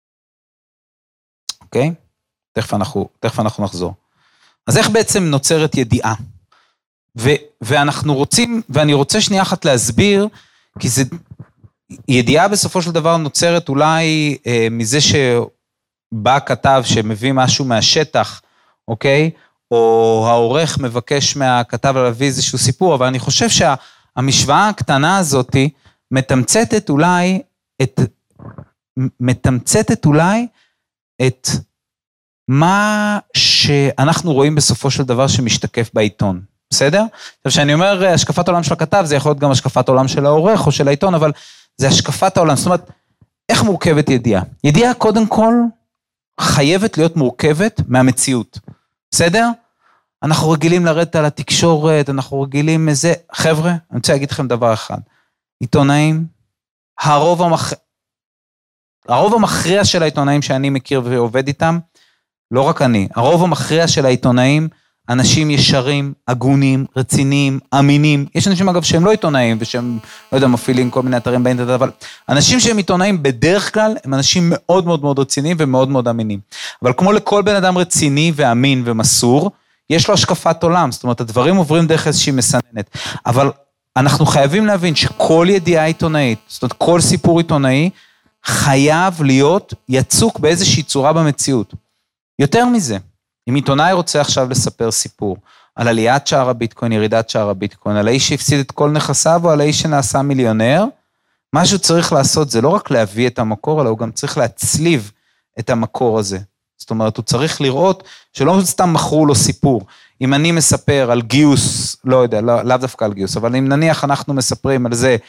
אוקיי? תכף אנחנו, תכף אנחנו נחזור. אז איך בעצם נוצרת ידיעה? ו- ואנחנו רוצים, ואני רוצה שנייה אחת להסביר, כי זה, ידיעה בסופו של דבר נוצרת אולי אה, מזה שבא כתב שמביא משהו מהשטח, אוקיי? או העורך מבקש מהכתב להביא איזשהו סיפור, אבל אני חושב שהמשוואה הקטנה הזאת מתמצתת אולי את, מתמצתת אולי את מה שאנחנו רואים בסופו של דבר שמשתקף בעיתון. בסדר? עכשיו, כשאני אומר השקפת עולם של הכתב, זה יכול להיות גם השקפת עולם של העורך או של העיתון, אבל זה השקפת העולם. זאת אומרת, איך מורכבת ידיעה? ידיעה קודם כל חייבת להיות מורכבת מהמציאות. בסדר? אנחנו רגילים לרדת על התקשורת, אנחנו רגילים איזה, חבר'ה, אני רוצה להגיד לכם דבר אחד. עיתונאים, הרוב המכריע, הרוב המכריע של העיתונאים שאני מכיר ועובד איתם, לא רק אני, הרוב המכריע של העיתונאים, אנשים ישרים, הגונים, רציניים, אמינים. יש אנשים אגב שהם לא עיתונאים, ושהם, לא יודע, מפעילים כל מיני אתרים באינטרנט, אבל אנשים שהם עיתונאים בדרך כלל, הם אנשים מאוד מאוד מאוד רציניים ומאוד מאוד אמינים. אבל כמו לכל בן אדם רציני ואמין ומסור, יש לו השקפת עולם, זאת אומרת, הדברים עוברים דרך איזושהי מסננת. אבל אנחנו חייבים להבין שכל ידיעה עיתונאית, זאת אומרת, כל סיפור עיתונאי, חייב להיות יצוק באיזושהי צורה במציאות. יותר מזה, אם עיתונאי רוצה עכשיו לספר סיפור, על עליית שער הביטקוין, ירידת שער הביטקוין, על האיש שהפסיד את כל נכסיו, או על האיש שנעשה מיליונר, מה שהוא צריך לעשות זה לא רק להביא את המקור, אלא הוא גם צריך להצליב את המקור הזה. זאת אומרת, הוא צריך לראות שלא סתם מכרו לו סיפור. אם אני מספר על גיוס, לא יודע, לא, לאו דווקא על גיוס, אבל אם נניח אנחנו מספרים על זה,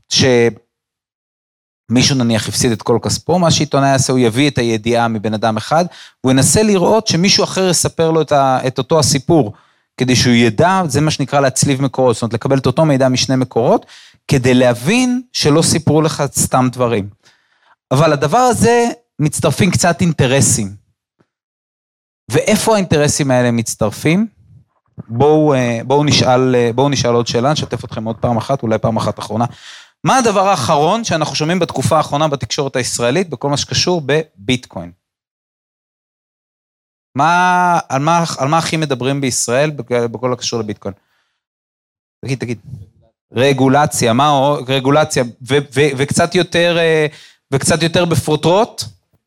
שמישהו נניח הפסיד את כל כספו, מה שעיתונאי יעשה, הוא יביא את הידיעה מבן אדם אחד, והוא ינסה לראות שמישהו אחר יספר לו את, ה, את אותו הסיפור, כדי שהוא ידע, זה מה שנקרא להצליב מקורות, זאת אומרת, לקבל את אותו מידע משני מקורות, כדי להבין שלא סיפרו לך סתם דברים. אבל הדבר הזה מצטרפים קצת אינטרסים. ואיפה האינטרסים האלה מצטרפים? בואו, בואו נשאל, בואו נשאל עוד שאלה, נשתף אתכם עוד פעם אחת, אולי פעם אחת אחרונה. מה הדבר האחרון שאנחנו שומעים בתקופה האחרונה בתקשורת הישראלית, בכל מה שקשור בביטקוין? מה, על מה, על מה הכי מדברים בישראל בכל הקשור לביטקוין? תגיד, תגיד. רגולציה, מה רגולציה? ו, ו, וקצת יותר, וקצת יותר בפרוטרוט?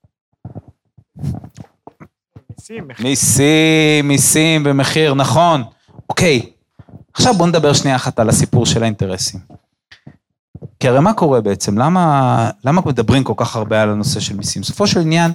מיסים, מיסים, מיסים במחיר, נכון. אוקיי, עכשיו בואו נדבר שנייה אחת על הסיפור של האינטרסים. כי הרי מה קורה בעצם? למה, למה מדברים כל כך הרבה על הנושא של מיסים? בסופו של עניין,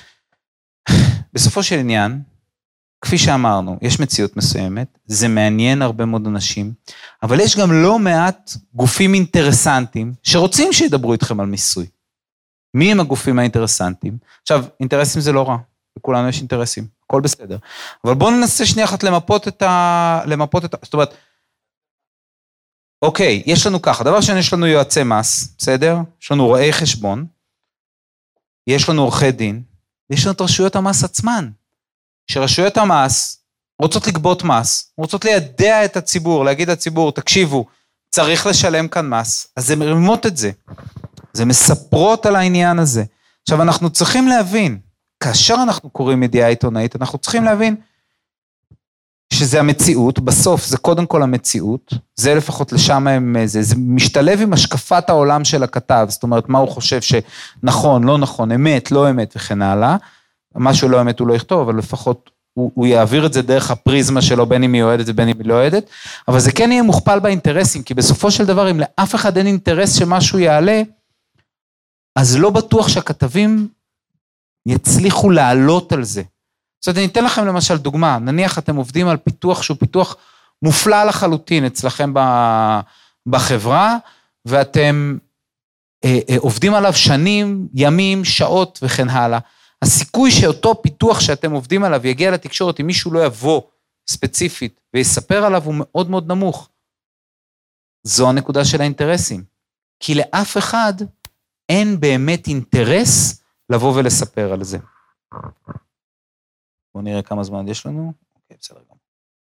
בסופו של עניין, כפי שאמרנו, יש מציאות מסוימת, זה מעניין הרבה מאוד אנשים, אבל יש גם לא מעט גופים אינטרסנטים, שרוצים שידברו איתכם על מיסוי. מי הם הגופים האינטרסנטים? עכשיו, אינטרסים זה לא רע. לכולנו יש אינטרסים, הכל בסדר. אבל בואו ננסה שנייה אחת למפות את ה... למפות את ה... זאת אומרת, אוקיי, יש לנו ככה, דבר שני, יש לנו יועצי מס, בסדר? יש לנו רואי חשבון, יש לנו עורכי דין, ויש לנו את רשויות המס עצמן, שרשויות המס רוצות לגבות מס, רוצות לידע את הציבור, להגיד לציבור, תקשיבו, צריך לשלם כאן מס, אז זה מרימות את זה, זה מספרות על העניין הזה. עכשיו, אנחנו צריכים להבין, כאשר אנחנו קוראים ידיעה עיתונאית, אנחנו צריכים להבין שזה המציאות, בסוף זה קודם כל המציאות, זה לפחות לשם הם, זה, זה משתלב עם השקפת העולם של הכתב, זאת אומרת, מה הוא חושב שנכון, לא נכון, אמת, לא אמת וכן הלאה, משהו לא אמת הוא לא יכתוב, אבל לפחות הוא, הוא יעביר את זה דרך הפריזמה שלו, בין אם היא אוהדת ובין אם היא לא אוהדת, אבל זה כן יהיה מוכפל באינטרסים, כי בסופו של דבר, אם לאף אחד אין אינטרס שמשהו יעלה, אז לא בטוח שהכתבים יצליחו לעלות על זה. זאת אומרת, אני אתן לכם למשל דוגמה, נניח אתם עובדים על פיתוח שהוא פיתוח מופלא לחלוטין אצלכם בחברה, ואתם אה, אה, עובדים עליו שנים, ימים, שעות וכן הלאה. הסיכוי שאותו פיתוח שאתם עובדים עליו יגיע לתקשורת, אם מישהו לא יבוא ספציפית ויספר עליו, הוא מאוד מאוד נמוך. זו הנקודה של האינטרסים. כי לאף אחד אין באמת אינטרס לבוא ולספר על זה. בואו נראה כמה זמן יש לנו. אוקיי, בסדר גם.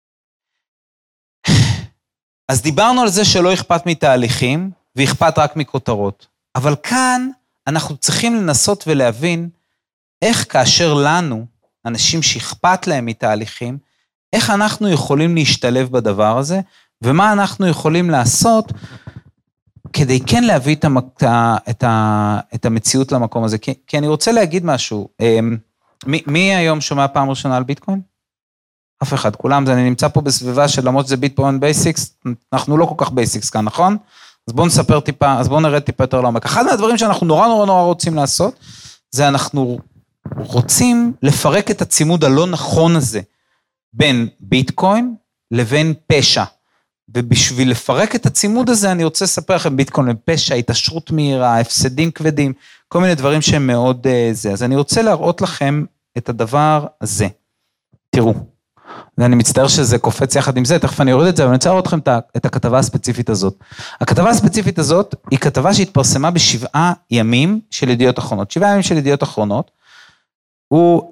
אז דיברנו על זה שלא אכפת מתהליכים, ואכפת רק מכותרות. אבל כאן אנחנו צריכים לנסות ולהבין, איך כאשר לנו, אנשים שאכפת להם מתהליכים, איך אנחנו יכולים להשתלב בדבר הזה, ומה אנחנו יכולים לעשות, כדי כן להביא את, המק... את, ה... את המציאות למקום הזה. כי, כי אני רוצה להגיד משהו, מי, מי היום שומע פעם ראשונה על ביטקוין? אף אחד, כולם, זה, אני נמצא פה בסביבה של למרות שזה ביטקוין בייסיקס, אנחנו לא כל כך בייסיקס כאן, נכון? אז בואו נספר טיפה, אז בואו נרד טיפה יותר לעומק. אחד מהדברים שאנחנו נורא נורא נורא רוצים לעשות, זה אנחנו רוצים לפרק את הצימוד הלא נכון הזה, בין ביטקוין לבין פשע. ובשביל לפרק את הצימוד הזה, אני רוצה לספר לכם ביטקוין לפשע, התעשרות מהירה, הפסדים כבדים, כל מיני דברים שהם מאוד זה. אז אני רוצה להראות לכם את הדבר הזה. תראו, ואני מצטער שזה קופץ יחד עם זה, תכף אני אוריד את זה, אבל אני רוצה להראות לכם את הכתבה הספציפית הזאת. הכתבה הספציפית הזאת היא כתבה שהתפרסמה בשבעה ימים של ידיעות אחרונות. שבעה ימים של ידיעות אחרונות, הוא,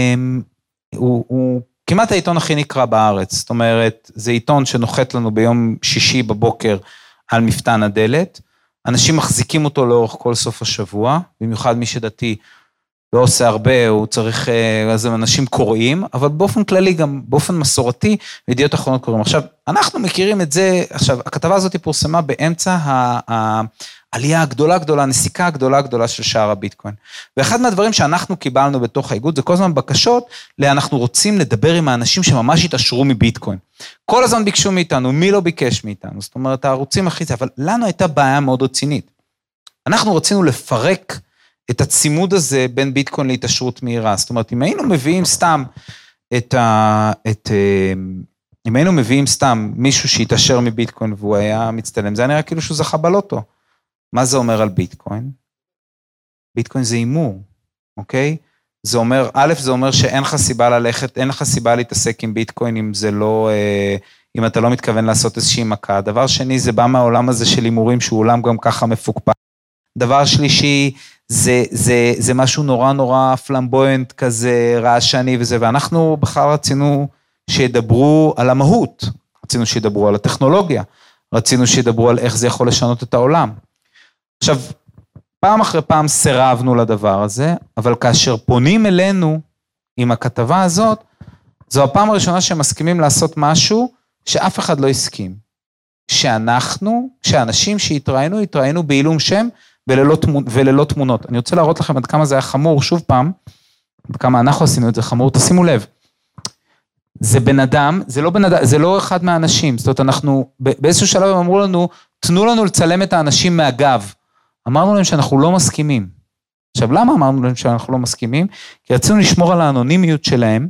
הוא, הוא כמעט העיתון הכי נקרא בארץ, זאת אומרת, זה עיתון שנוחת לנו ביום שישי בבוקר על מפתן הדלת, אנשים מחזיקים אותו לאורך כל סוף השבוע, במיוחד מי שדתי לא עושה הרבה, הוא צריך, אז אנשים קוראים, אבל באופן כללי, גם באופן מסורתי, ידיעות אחרונות קוראים. עכשיו, אנחנו מכירים את זה, עכשיו, הכתבה הזאת פורסמה באמצע העלייה הגדולה גדולה, הנסיקה הגדולה גדולה של שער הביטקוין. ואחד מהדברים שאנחנו קיבלנו בתוך האיגוד, זה כל הזמן בקשות, אנחנו רוצים לדבר עם האנשים שממש התעשרו מביטקוין. כל הזמן ביקשו מאיתנו, מי לא ביקש מאיתנו? זאת אומרת, הערוצים הכי זה, אבל לנו הייתה בעיה מאוד רצינית. אנחנו רצינו לפרק את הצימוד הזה בין ביטקוין להתעשרות מהירה. זאת אומרת, אם היינו מביאים סתם את ה... את, אם היינו מביאים סתם מישהו שהתעשר מביטקוין והוא היה מצטלם, זה היה נראה כאילו שהוא זכה בלוטו. מה זה אומר על ביטקוין? ביטקוין זה אימור, אוקיי? זה אומר, א', זה אומר שאין לך סיבה ללכת, אין לך סיבה להתעסק עם ביטקוין אם זה לא, אם אתה לא מתכוון לעשות איזושהי מכה. דבר שני, זה בא מהעולם הזה של אימורים שהוא עולם גם ככה מפוקפק. דבר שלישי, זה, זה, זה משהו נורא נורא פלמבויינט כזה, רעשני וזה, ואנחנו בכלל רצינו שידברו על המהות, רצינו שידברו על הטכנולוגיה, רצינו שידברו על איך זה יכול לשנות את העולם. עכשיו, פעם אחרי פעם סירבנו לדבר הזה, אבל כאשר פונים אלינו עם הכתבה הזאת, זו הפעם הראשונה שהם מסכימים לעשות משהו שאף אחד לא הסכים. שאנחנו, שאנשים שהתראינו, התראינו בעילום שם, וללא, וללא תמונות. אני רוצה להראות לכם עד כמה זה היה חמור, שוב פעם, עד כמה אנחנו עשינו את זה חמור, תשימו לב. זה בן אדם, זה לא בן אדם, זה לא אחד מהאנשים, זאת אומרת, אנחנו, באיזשהו שלב הם אמרו לנו, תנו לנו לצלם את האנשים מהגב. אמרנו להם שאנחנו לא מסכימים. עכשיו, למה אמרנו להם שאנחנו לא מסכימים? כי רצינו לשמור על האנונימיות שלהם,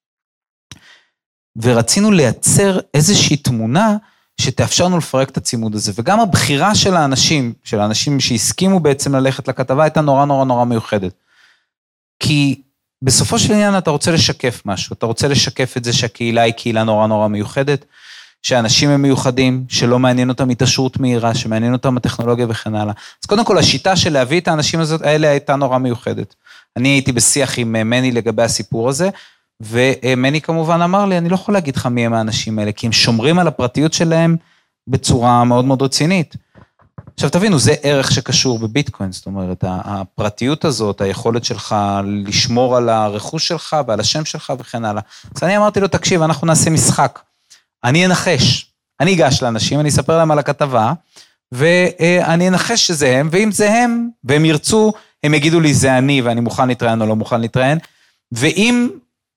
ורצינו לייצר איזושהי תמונה, שתאפשרנו לפרק את הצימוד הזה, וגם הבחירה של האנשים, של האנשים שהסכימו בעצם ללכת לכתבה, הייתה נורא נורא נורא מיוחדת. כי בסופו של עניין אתה רוצה לשקף משהו, אתה רוצה לשקף את זה שהקהילה היא קהילה נורא נורא מיוחדת, שאנשים הם מיוחדים, שלא מעניין אותם התעשרות מהירה, שמעניין אותם הטכנולוגיה וכן הלאה. אז קודם כל, השיטה של להביא את האנשים האלה הייתה נורא מיוחדת. אני הייתי בשיח עם מני לגבי הסיפור הזה, ומני כמובן אמר לי, אני לא יכול להגיד לך מי הם האנשים האלה, כי הם שומרים על הפרטיות שלהם בצורה מאוד מאוד רצינית. עכשיו תבינו, זה ערך שקשור בביטקוין, זאת אומרת, הפרטיות הזאת, היכולת שלך לשמור על הרכוש שלך ועל השם שלך וכן הלאה. אז אני אמרתי לו, תקשיב, אנחנו נעשה משחק, אני אנחש, אני אגש לאנשים, אני אספר להם על הכתבה, ואני אנחש שזה הם, ואם זה הם, והם ירצו, הם יגידו לי, זה אני, ואני מוכן להתראיין או לא מוכן להתראיין, ואם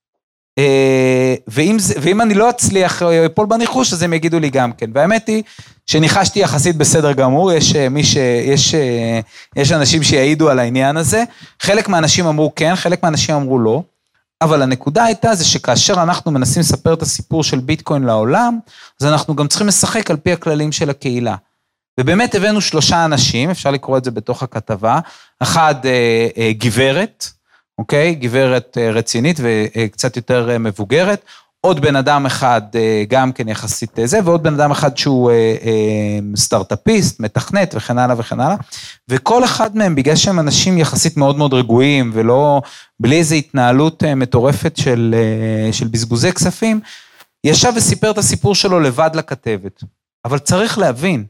ואם, ואם אני לא אצליח פול בניחוש, אז הם יגידו לי גם כן. והאמת היא שניחשתי יחסית בסדר גמור, יש, מי ש, יש, יש אנשים שיעידו על העניין הזה, חלק מהאנשים אמרו כן, חלק מהאנשים אמרו לא, אבל הנקודה הייתה זה שכאשר אנחנו מנסים לספר את הסיפור של ביטקוין לעולם, אז אנחנו גם צריכים לשחק על פי הכללים של הקהילה. ובאמת הבאנו שלושה אנשים, אפשר לקרוא את זה בתוך הכתבה, אחד גברת, אוקיי? גברת רצינית וקצת יותר מבוגרת, עוד בן אדם אחד גם כן יחסית זה, ועוד בן אדם אחד שהוא סטארט-אפיסט, מתכנת וכן הלאה וכן הלאה, וכל אחד מהם, בגלל שהם אנשים יחסית מאוד מאוד רגועים, ולא, בלי איזו התנהלות מטורפת של, של בזבוזי כספים, ישב וסיפר את הסיפור שלו לבד לכתבת. אבל צריך להבין,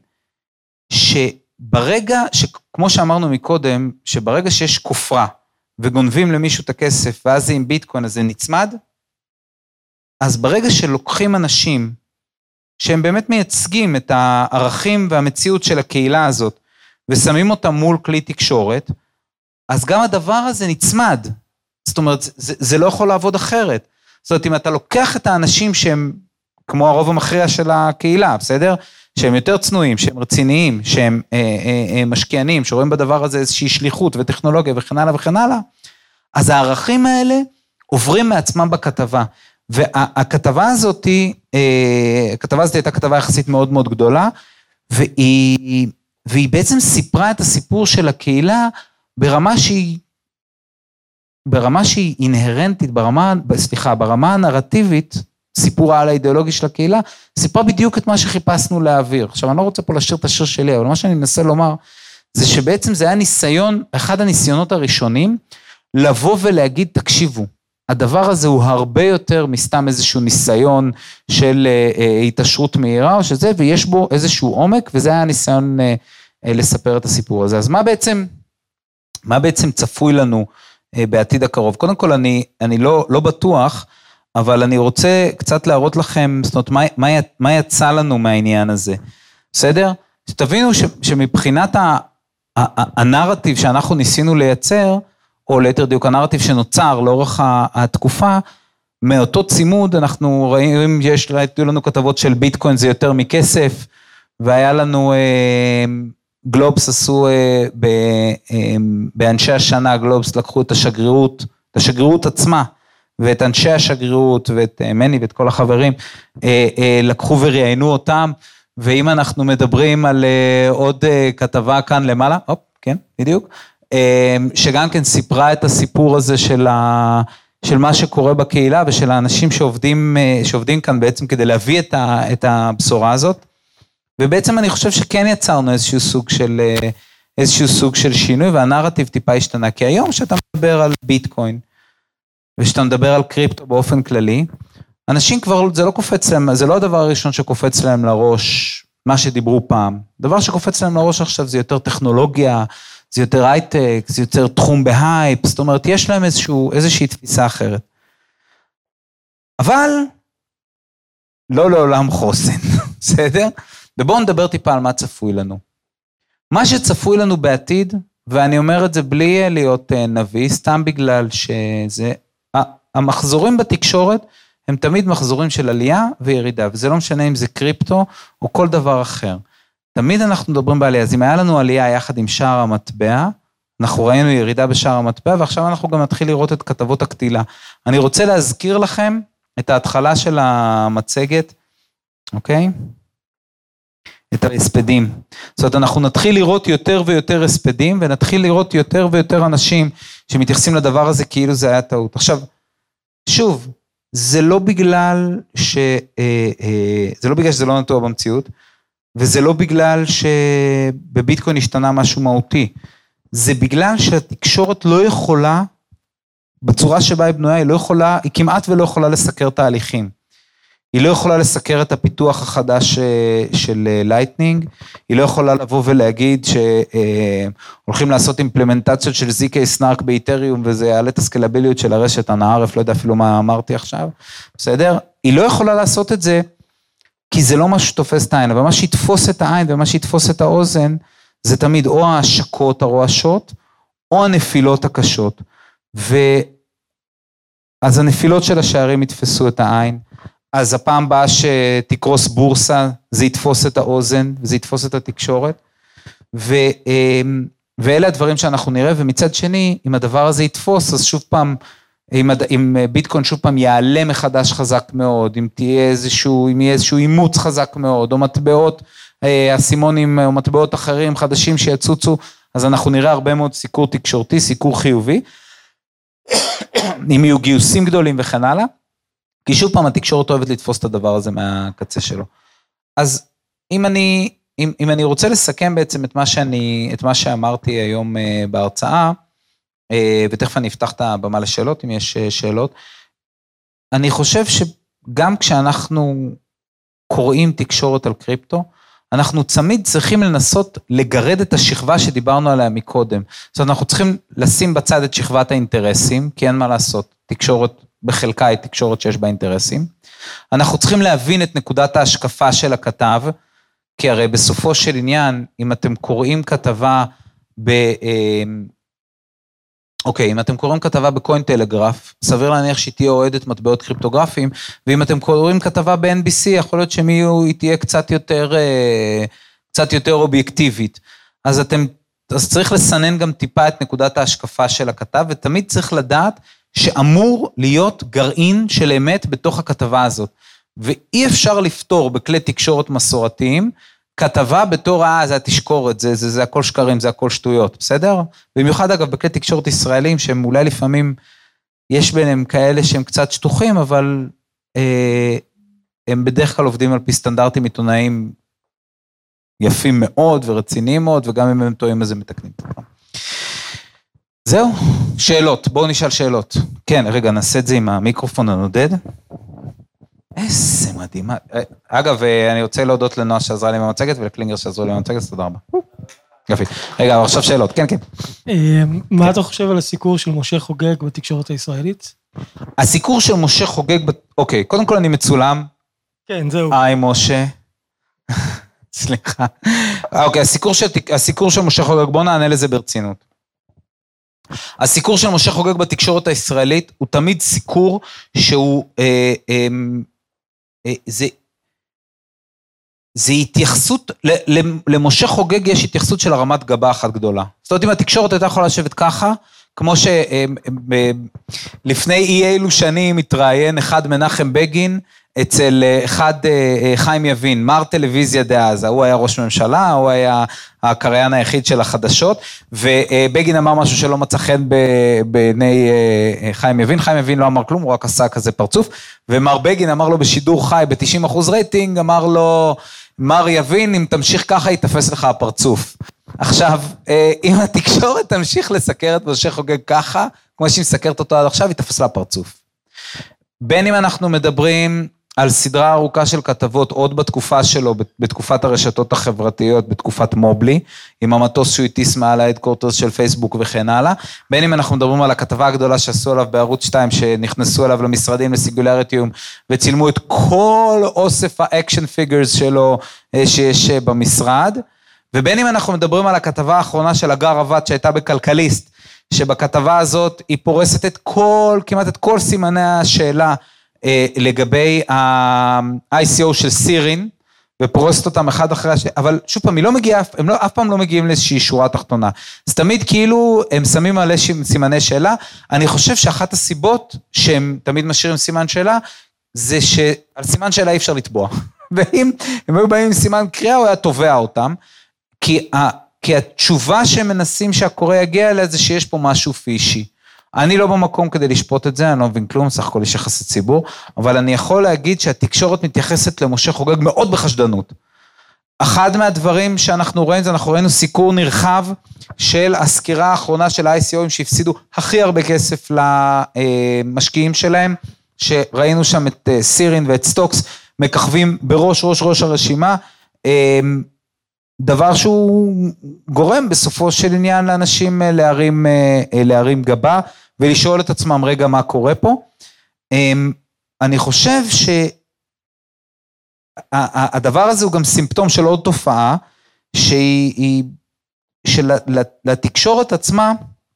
שברגע, שכמו שאמרנו מקודם, שברגע שיש כופרה, וגונבים למישהו את הכסף, ואז זה עם ביטקוין, אז זה נצמד, אז ברגע שלוקחים אנשים, שהם באמת מייצגים את הערכים והמציאות של הקהילה הזאת, ושמים אותם מול כלי תקשורת, אז גם הדבר הזה נצמד, זאת אומרת, זה, זה לא יכול לעבוד אחרת, זאת אומרת, אם אתה לוקח את האנשים שהם, כמו הרוב המכריע של הקהילה, בסדר? שהם יותר צנועים, שהם רציניים, שהם אה, אה, אה, משקיענים, שרואים בדבר הזה איזושהי שליחות וטכנולוגיה וכן הלאה וכן הלאה, אז הערכים האלה עוברים מעצמם בכתבה, והכתבה הזאת, הכתבה הזאת הייתה כתבה יחסית מאוד מאוד גדולה, והיא, והיא בעצם סיפרה את הסיפור של הקהילה, ברמה שהיא, ברמה שהיא אינהרנטית, ברמה, סליחה, ברמה הנרטיבית, סיפורה על האידיאולוגיה של הקהילה, סיפרה בדיוק את מה שחיפשנו להעביר. עכשיו, אני לא רוצה פה לשיר את השיר שלי, אבל מה שאני מנסה לומר, זה שבעצם זה היה ניסיון, אחד הניסיונות הראשונים, לבוא ולהגיד, תקשיבו, הדבר הזה הוא הרבה יותר מסתם איזשהו ניסיון של אה, התעשרות מהירה, או שזה, ויש בו איזשהו עומק, וזה היה הניסיון אה, אה, לספר את הסיפור הזה. אז מה בעצם, מה בעצם צפוי לנו אה, בעתיד הקרוב? קודם כל, אני, אני לא, לא בטוח, אבל אני רוצה קצת להראות לכם, זאת אומרת, מה, מה, מה יצא לנו מהעניין הזה, בסדר? שתבינו ש, שמבחינת ה, ה, ה, הנרטיב שאנחנו ניסינו לייצר, או ליתר דיוק הנרטיב שנוצר לאורך התקופה, מאותו צימוד אנחנו רואים, יש לנו כתבות של ביטקוין זה יותר מכסף, והיה לנו, גלובס עשו, באנשי השנה, גלובס לקחו את השגרירות, את השגרירות עצמה, ואת אנשי השגרירות, ואת מני ואת כל החברים, לקחו וראיינו אותם, ואם אנחנו מדברים על עוד כתבה כאן למעלה, אופ, כן, בדיוק, שגם כן סיפרה את הסיפור הזה של, ה, של מה שקורה בקהילה, ושל האנשים שעובדים, שעובדים כאן בעצם כדי להביא את, ה, את הבשורה הזאת, ובעצם אני חושב שכן יצרנו איזשהו סוג של, איזשהו סוג של שינוי, והנרטיב טיפה השתנה, כי היום שאתה מדבר על ביטקוין, ושאתה מדבר על קריפטו באופן כללי, אנשים כבר, זה לא קופץ להם, זה לא הדבר הראשון שקופץ להם לראש, מה שדיברו פעם, דבר שקופץ להם לראש עכשיו זה יותר טכנולוגיה, זה יותר הייטק, זה יותר תחום בהייפ, זאת אומרת, יש להם איזשהו, איזושהי תפיסה אחרת. אבל, לא לעולם חוסן, בסדר? ובואו נדבר טיפה על מה צפוי לנו. מה שצפוי לנו בעתיד, ואני אומר את זה בלי להיות נביא, סתם בגלל שזה, המחזורים בתקשורת, הם תמיד מחזורים של עלייה וירידה, וזה לא משנה אם זה קריפטו, או כל דבר אחר. תמיד אנחנו מדברים בעלייה, אז אם היה לנו עלייה יחד עם שער המטבע, אנחנו ראינו ירידה בשער המטבע, ועכשיו אנחנו גם נתחיל לראות את כתבות הקטילה. אני רוצה להזכיר לכם את ההתחלה של המצגת, אוקיי? את ההספדים. זאת אומרת, אנחנו נתחיל לראות יותר ויותר הספדים, ונתחיל לראות יותר ויותר אנשים שמתייחסים לדבר הזה כאילו זה היה טעות. עכשיו, שוב, זה לא בגלל ש... זה לא בגלל שזה לא נטוע במציאות, וזה לא בגלל שבביטקוין השתנה משהו מהותי, זה בגלל שהתקשורת לא יכולה, בצורה שבה היא בנויה, היא לא יכולה, היא כמעט ולא יכולה לסקר תהליכים. היא לא יכולה לסקר את הפיתוח החדש של לייטנינג, היא לא יכולה לבוא ולהגיד שהולכים לעשות אימפלמנטציות של זי קיי סנארק באיתריום, וזה יעלה את הסקלביליות של הרשת, אני ערף, לא יודע אפילו מה אמרתי עכשיו, בסדר? היא לא יכולה לעשות את זה, כי זה לא מה שתופס את העין, אבל מה שיתפוס את העין ומה שיתפוס את האוזן, זה תמיד או ההשקות הרועשות, או הנפילות הקשות. ואז הנפילות של השערים יתפסו את העין, אז הפעם הבאה שתקרוס בורסה, זה יתפוס את האוזן, זה יתפוס את התקשורת, ו, ואלה הדברים שאנחנו נראה, ומצד שני, אם הדבר הזה יתפוס, אז שוב פעם, אם, אם ביטקוין שוב פעם יעלה מחדש חזק מאוד, אם תהיה איזשהו, אם יהיה איזשהו אימוץ חזק מאוד, או מטבעות, הסימונים, או מטבעות אחרים חדשים שיצוצו, אז אנחנו נראה הרבה מאוד סיקור תקשורתי, סיקור חיובי, אם יהיו גיוסים גדולים וכן הלאה, כי שוב פעם התקשורת אוהבת לתפוס את הדבר הזה מהקצה שלו. אז אם אני, אם, אם אני רוצה לסכם בעצם את מה שאני, את מה שאמרתי היום בהרצאה, ותכף אני אפתח את הבמה לשאלות, אם יש שאלות, אני חושב שגם כשאנחנו קוראים תקשורת על קריפטו, אנחנו תמיד צריכים לנסות לגרד את השכבה שדיברנו עליה מקודם. זאת אומרת, אנחנו צריכים לשים בצד את שכבת האינטרסים, כי אין מה לעשות, תקשורת בחלקה היא תקשורת שיש בה אינטרסים. אנחנו צריכים להבין את נקודת ההשקפה של הכתב, כי הרי בסופו של עניין, אם אתם קוראים כתבה ב... אוקיי, אם אתם קוראים כתבה בקוין טלגרף, סביר להניח שהיא תהיה אוהדת מטבעות קריפטוגרפיים, ואם אתם קוראים כתבה ב-אן בי סי, יכול להיות שהיא תהיה קצת יותר, קצת יותר אובייקטיבית. אז אתם, אז צריך לסנן גם טיפה את נקודת ההשקפה של הכתב, ותמיד צריך לדעת שאמור להיות גרעין של אמת בתוך הכתבה הזאת. ואי אפשר לפתור בכלי תקשורת מסורתיים, כתבה בתור, אה, זה התשקורת, זה, זה, זה הכל שקרים, זה הכל שטויות, בסדר? במיוחד אגב, בכלי תקשורת ישראלים, שהם אולי לפעמים, יש ביניהם כאלה שהם קצת שטוחים, אבל אה, הם בדרך כלל עובדים על פי סטנדרטים עיתונאיים יפים מאוד ורציניים מאוד, וגם אם הם טועים, אז הם מתקנים. זהו, שאלות, בואו נשאל שאלות. כן, רגע, נעשה את זה עם המיקרופון הנודד. איזה מדהימה. אגב, אני רוצה להודות לנועה שעזרה לי עם המצגת, ולקלינגר שעזרו לי עם המצגת, תודה רבה. יפי. רגע, עכשיו שאלות, כן, כן. מה אתה חושב על הסיקור של משה חוגג בתקשורת הישראלית? הסיקור של משה חוגג, אוקיי, קודם כל אני מצולם. כן, זהו. היי, משה. סליחה. אוקיי, הסיקור של משה חוגג, בואו נענה לזה ברצינות. הסיקור של משה חוגג בתקשורת הישראלית, הוא תמיד סיקור שהוא, אה, אה, אה, זה, זה התייחסות, למשה חוגג יש התייחסות של הרמת גבה אחת גדולה. זאת אומרת, אם התקשורת הייתה יכולה לשבת ככה, כמו שלפני אי אילו שנים התראיין אחד מנחם בגין, אצל אחד חיים יבין, מר טלוויזיה דאז, הוא היה ראש ממשלה, הוא היה הקריין היחיד של החדשות, ובגין אמר משהו שלא מצא חן בעיני חיים יבין, חיים יבין לא אמר כלום, הוא רק עשה כזה פרצוף, ומר בגין אמר לו בשידור חי ב-תשעים אחוז רייטינג, אמר לו, מר יבין, אם תמשיך ככה, יתפס לך הפרצוף. עכשיו, אם התקשורת תמשיך לסקר את משה חוגג ככה, כמו שהיא מסקרת אותו עד עכשיו, יתפס לה הפרצוף. בין אם אנחנו מדברים על סדרה ארוכה של כתבות, עוד בתקופה שלו, בתקופת הרשתות החברתיות, בתקופת מובלי, עם המטוס שהוא הטיס מעל ההדקורטרס של פייסבוק וכן הלאה, בין אם אנחנו מדברים על הכתבה הגדולה שעשו עליו בערוץ שתיים, שנכנסו אליו למשרדים לסיגולריטיום, וצילמו את כל אוסף האקשן פיגרס שלו שיש במשרד, ובין אם אנחנו מדברים על הכתבה האחרונה של הגר רבת שהייתה בכלכליסט, שבכתבה הזאת היא פורסת את כל, כמעט את כל סימני השאלה אה, לגבי ה-איי סי או של סירין, ופורסת אותם אחד אחרי השני, אבל שוב פעם, היא לא מגיעה, הם לא, אף פעם לא מגיעים לאיזושהי שורה תחתונה. אז תמיד כאילו הם שמים עלי סימני שאלה, אני חושב שאחת הסיבות שהם תמיד משאירים סימן שאלה, זה שעל סימן שאלה אי אפשר לטבוע. ואם הם היו באים עם סימן קריאה, הוא היה תובע אותם, כי ה... כי התשובה שהם מנסים שהקורא יגיע אליה זה שיש פה משהו פישי. אני לא במקום כדי לשפוט את זה, אני לא מבין כלום, סך הכל יש יחסי ציבור, אבל אני יכול להגיד שהתקשורת מתייחסת למשה חוגג מאוד בחשדנות. אחד מהדברים שאנחנו רואים זה, אנחנו ראינו סיקור נרחב של הסקירה האחרונה של ה-איי סי או שהפסידו הכי הרבה כסף למשקיעים שלהם, שראינו שם את סירין ואת סטוקס, מככבים בראש ראש ראש הרשימה, דבר שהוא גורם בסופו של עניין לאנשים להרים, להרים גבה, ולשאול את עצמם רגע מה קורה פה. אני חושב שהדבר הזה הוא גם סימפטום של עוד תופעה, שהיא, שלתקשורת עצמה,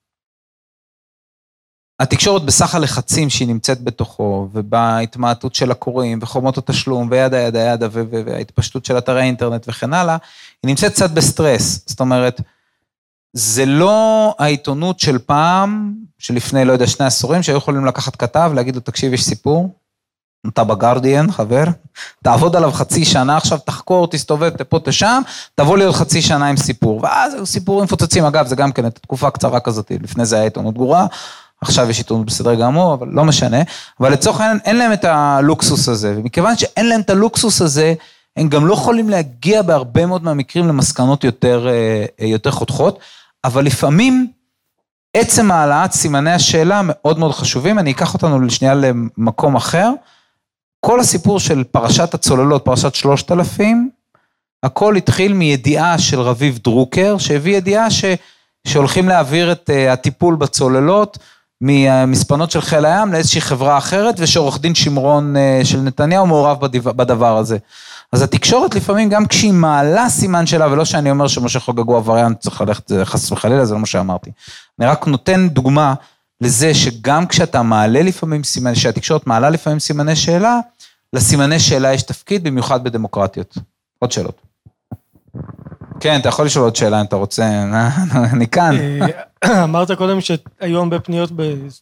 התקשורת בסך הלחצים שהיא נמצאת בתוכו, ובהתמעטות של הקוראים, וחומות התשלום, וידה ידה ידה, וההתפשטות של אתרי האינטרנט וכן הלאה, היא נמצאת קצת בסטרס. זאת אומרת, זה לא העיתונות של פעם, שלפני, לא יודע, שני עשורים, שהיו יכולים לקחת כתב, להגיד לו, תקשיב, יש סיפור, אתה בגרדיאן, חבר, תעבוד עליו חצי שנה, עכשיו תחקור, תסתובב, תפה תשם, תבוא להיות חצי שנה עם סיפור, ואז היו סיפורים מפוצצים, אגב, זה גם כן, את התקופה הקצרה כזאת, לפני זה היה עיתונות גרועה, עכשיו יש עיתונות בסדר גמור, אבל לא משנה, אבל לצורך העניין אין להם את הלוקסוס הזה, ומכיוון שאין להם את הלוקסוס הזה, הם גם לא יכולים להגיע בהרבה מאוד מהמקרים למסקנות יותר, יותר חותכות, אבל לפעמים עצם העלאת סימני השאלה מאוד מאוד חשובים, אני אקח אותנו לשנייה למקום אחר, כל הסיפור של פרשת הצוללות, פרשת שלושת אלפים, הכל התחיל מידיעה של רביב דרוקר, שהביא ידיעה ש, שהולכים להעביר את הטיפול בצוללות, ממספנות של חיל הים לאיזושהי חברה אחרת, ושעורך דין שמרון של נתניהו מעורב בדבר הזה. אז התקשורת לפעמים גם כשהיא מעלה סימן שלה, ולא שאני אומר שמשה חוגג הוא עבריין, צריך ללכת חס וחלילה, זה לא מה שאמרתי. אני רק נותן דוגמה לזה שגם כשאתה מעלה לפעמים סימן, שהתקשורת מעלה לפעמים סימני שאלה, לסימני שאלה יש תפקיד, במיוחד בדמוקרטיות. עוד שאלות. כן, אתה יכול לשאול עוד שאלה אם אתה רוצה, אני כאן. אמרת קודם שהיו הרבה פניות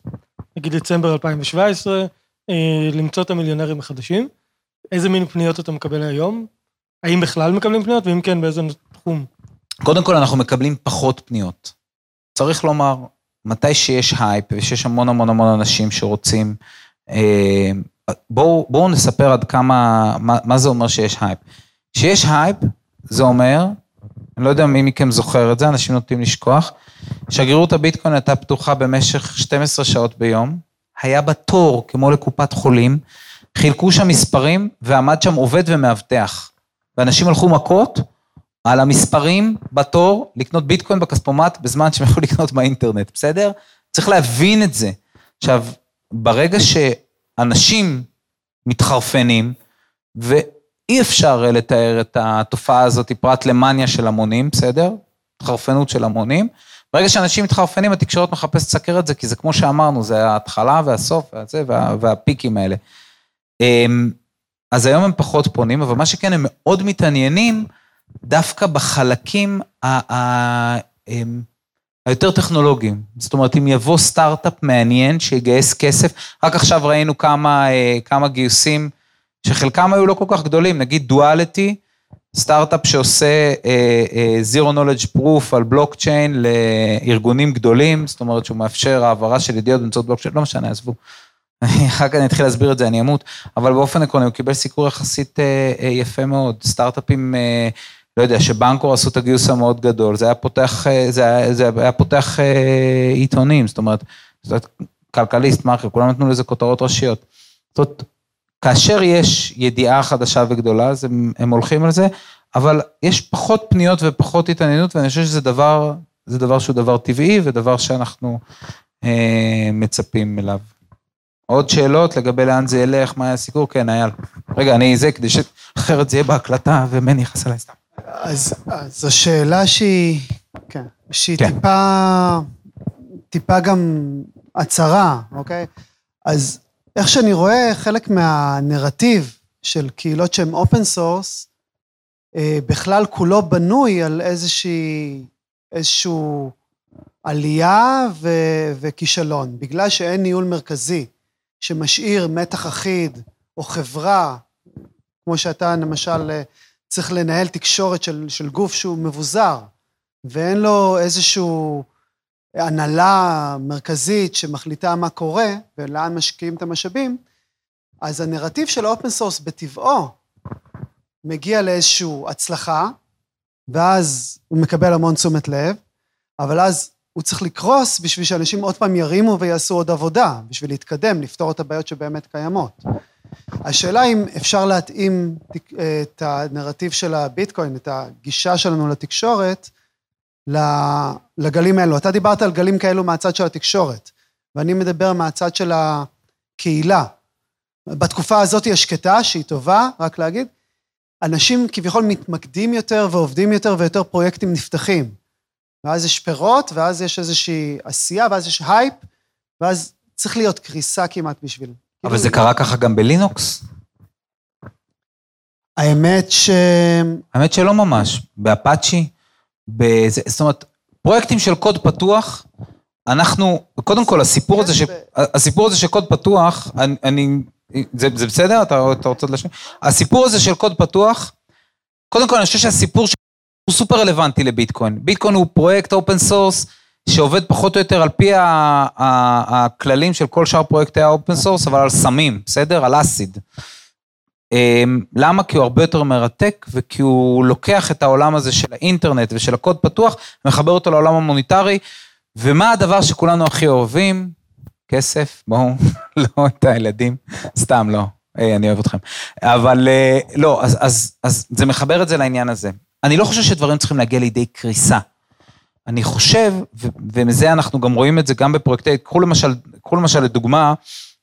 נגיד דצמבר אלפיים שבע עשרה, למצוא את המיליונרים החדשים. איזה מין פניות אתה מקבל היום? האם בכלל מקבלים פניות, ואם כן, באיזה תחום? קודם כל, אנחנו מקבלים פחות פניות. צריך לומר, מתי שיש הייפ, ושיש המון המון המון אנשים שרוצים, בואו, בואו נספר עד כמה, מה, מה זה אומר שיש הייפ. שיש הייפ, זה אומר, אני לא יודע מי מכם זוכר את זה, אנשים נוטים לשכוח, שגרירות הביטקוין הייתה פתוחה במשך שתים עשרה שעות ביום, היה בתור כמו לקופת חולים, חילקו שם מספרים, ועמד שם עובד ומאבטח. ואנשים הלכו מכות על המספרים בתור, לקנות ביטקוין בכספומט, בזמן שהם יכולו לקנות באינטרנט, בסדר? צריך להבין את זה. עכשיו, ברגע שאנשים מתחרפנים, ואי אפשר לתאר את התופעה הזאת, פרט למניה של המונים, בסדר? התחרפנות של המונים. ברגע שאנשים מתחרפנים, התקשורת מחפשת לסקר את זה, כי זה כמו שאמרנו, זה ההתחלה והסוף, והזה, וה, והפיקים האלה. אז היום הם פחות פונים, אבל מה שכן, הם מאוד מתעניינים, דווקא בחלקים היותר טכנולוגיים. זאת אומרת, אם יבוא סטארט-אפ מעניין, שיגייס כסף, רק עכשיו ראינו כמה, כמה גיוסים, שחלקם היו לא כל כך גדולים, נגיד דואליטי, סטארט-אפ שעושה Zero Knowledge Proof על בלוקצ'יין לארגונים גדולים, זאת אומרת שהוא מאפשר העברה של ידיעות באמצעות בלוקצ'יין, לא משנה, עזבו. אחר כך אני אתחיל להסביר את זה, אני אמות, אבל באופן עקרוני הוא קיבל סיקור יחסית יפה מאוד, סטארט-אפים, לא יודע, שבנקור עשו את הגיוס המאוד גדול, זה היה פותח, זה היה, זה היה פותח עיתונים, זאת אומרת, כלכליסט, מרקר, כולם נתנו לזה כותרות ראשיות. זאת אומרת, כאשר יש ידיעה חדשה וגדולה, אז הם, הם הולכים על זה, אבל יש פחות פניות ופחות התעניינות, ואני חושב שזה דבר, זה דבר שהוא דבר טבעי, ודבר שאנחנו אה, מצפים אליו. עוד שאלות לגבי לאן זה ילך, מה היה הסיקור? כן, אייל. רגע, אני זה, כדי שאחרת זה יהיה בהקלטה, ומני יחס עליי סתם. אז, אז השאלה שהיא, כן, שהיא כן. טיפה, טיפה גם הצהרה, אוקיי? אז איך שאני רואה, חלק מהנרטיב של קהילות שהן אופן סורס, בכלל כולו בנוי על איזושהי, איזשהו עלייה ו, וכישלון, בגלל שאין ניהול מרכזי, שמשאיר מתח אחיד, או חברה, כמו שאתה למשל צריך לנהל תקשורת של, של גוף שהוא מבוזר, ואין לו איזשהו הנהלה מרכזית שמחליטה מה קורה, ולאן משקיעים את המשאבים, אז הנרטיב של האופן סורס בטבעו, מגיע לאיזשהו הצלחה, ואז הוא מקבל המון תשומת לב, אבל אז הוא צריך לקרוס בשביל שאנשים עוד פעם ירימו ויעשו עוד עבודה, בשביל להתקדם, לפתור את הבעיות שבאמת קיימות. השאלה אם אפשר להתאים את הנרטיב של הביטקוין, את הגישה שלנו לתקשורת, לגלים האלו. אתה דיברת על גלים כאלו מהצד של התקשורת, ואני מדבר מהצד של הקהילה. בתקופה הזאת היא השקטה, שהיא טובה, רק להגיד, אנשים כביכול מתמקדים יותר ועובדים יותר ויותר פרויקטים נפתחים. ואז יש פירות, ואז יש איזושהי עשייה, ואז יש הייפ, ואז צריך להיות קריסה כמעט בשביל. אבל זה קרה ככה גם בלינוקס? האמת ש... האמת שלא ממש. באפאצ'י, בזה, זאת אומרת, פרויקטים של קוד פתוח, אנחנו, קודם כל, הסיפור הזה, ש... הסיפור הזה של קוד פתוח, אני, אני זה, זה בסדר? אתה, אתה רוצה לשמוע? הסיפור הזה של קוד פתוח, קודם כל, אני חושב שהסיפור הוא סופר רלוונטי לביטקוין. ביטקוין הוא פרויקט אופן סורס, שעובד פחות או יותר על פי הכללים של כל שאר פרויקטי האופן סורס, אבל על סמים, בסדר? על אסיד. למה? כי הוא הרבה יותר מרתק, וכי הוא לוקח את העולם הזה של האינטרנט ושל הקוד פתוח, מחבר אותו לעולם המוניטרי, ומה הדבר שכולנו הכי אוהבים? כסף, בואו, לא את הילדים, סתם לא, היי, אני אוהב אתכם. אבל לא, אז, אז, אז זה מחבר את זה לעניין הזה. אני לא חושב שדברים צריכים להגיע לידי קריסה. אני חושב, ו- ומזה אנחנו גם רואים את זה גם בפרויקטי, קחו למשל, קחו למשל לדוגמה,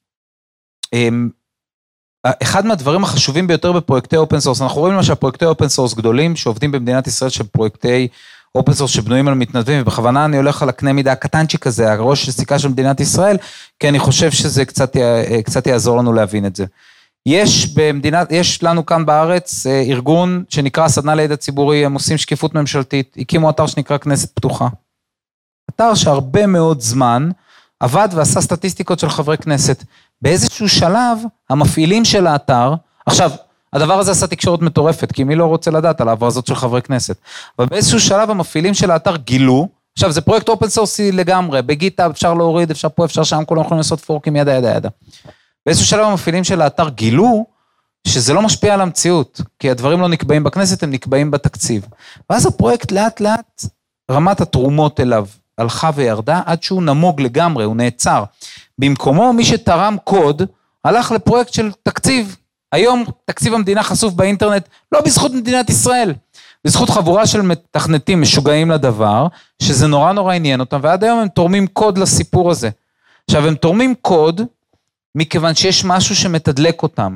אחד מהדברים החשובים ביותר בפרויקטי אופן סורס, אנחנו רואים למשל פרויקטי אופן סורס גדולים, שעובדים במדינת ישראל של פרויקטי אופן סורס שבנויים על מתנדבים, ובכוונה אני הולך על הקנה מידה הקטנצ'יק הזה, הראש של סיכה של מדינת ישראל, כי אני חושב שזה קצת, קצת יעזור לנו להבין את זה. יש במדינת, יש לנו כאן בארץ ארגון שנקרא סדנה לידע ציבורי, הם עושים שקיפות ממשלתית, הקימו אתר שנקרא כנסת פתוחה. אתר שהרבה מאוד זמן עבד ועשה סטטיסטיקות של חברי כנסת. באיזשהו שלב, המפעילים של האתר, עכשיו, הדבר הזה עשה תקשורת מטורפת, כי מי לא רוצה לדעת על העבר הזאת של חברי כנסת. אבל באיזשהו שלב, המפעילים של האתר גילו, עכשיו, זה פרויקט אופן סורסי לגמרי, בגיטה אפשר להוריד, אפשר פה, אפשר שם, כולם יכולים לעשות פורקים ידה, ידה, ידה. באיזשהו שלב, המפעילים של האתר גילו, שזה לא משפיע על המציאות, כי הדברים לא נקבעים בכנסת, הם נקבעים בתקציב. ואז הפרויקט לאט לאט, רמת התרומות אליו הלכה וירדה, עד שהוא נמוג לגמרי, הוא נעצר. במקומו, מי שתרם קוד, הלך לפרויקט של תקציב. היום תקציב המדינה חשוף באינטרנט, לא בזכות מדינת ישראל, בזכות חבורה של מתכנתים משוגעים לדבר, שזה נורא נורא עניין אותם, ועד היום הם תורמים קוד לסיפור הזה. עכשיו, הם תורמים קוד, מכיוון שיש משהו שמתדלק אותם.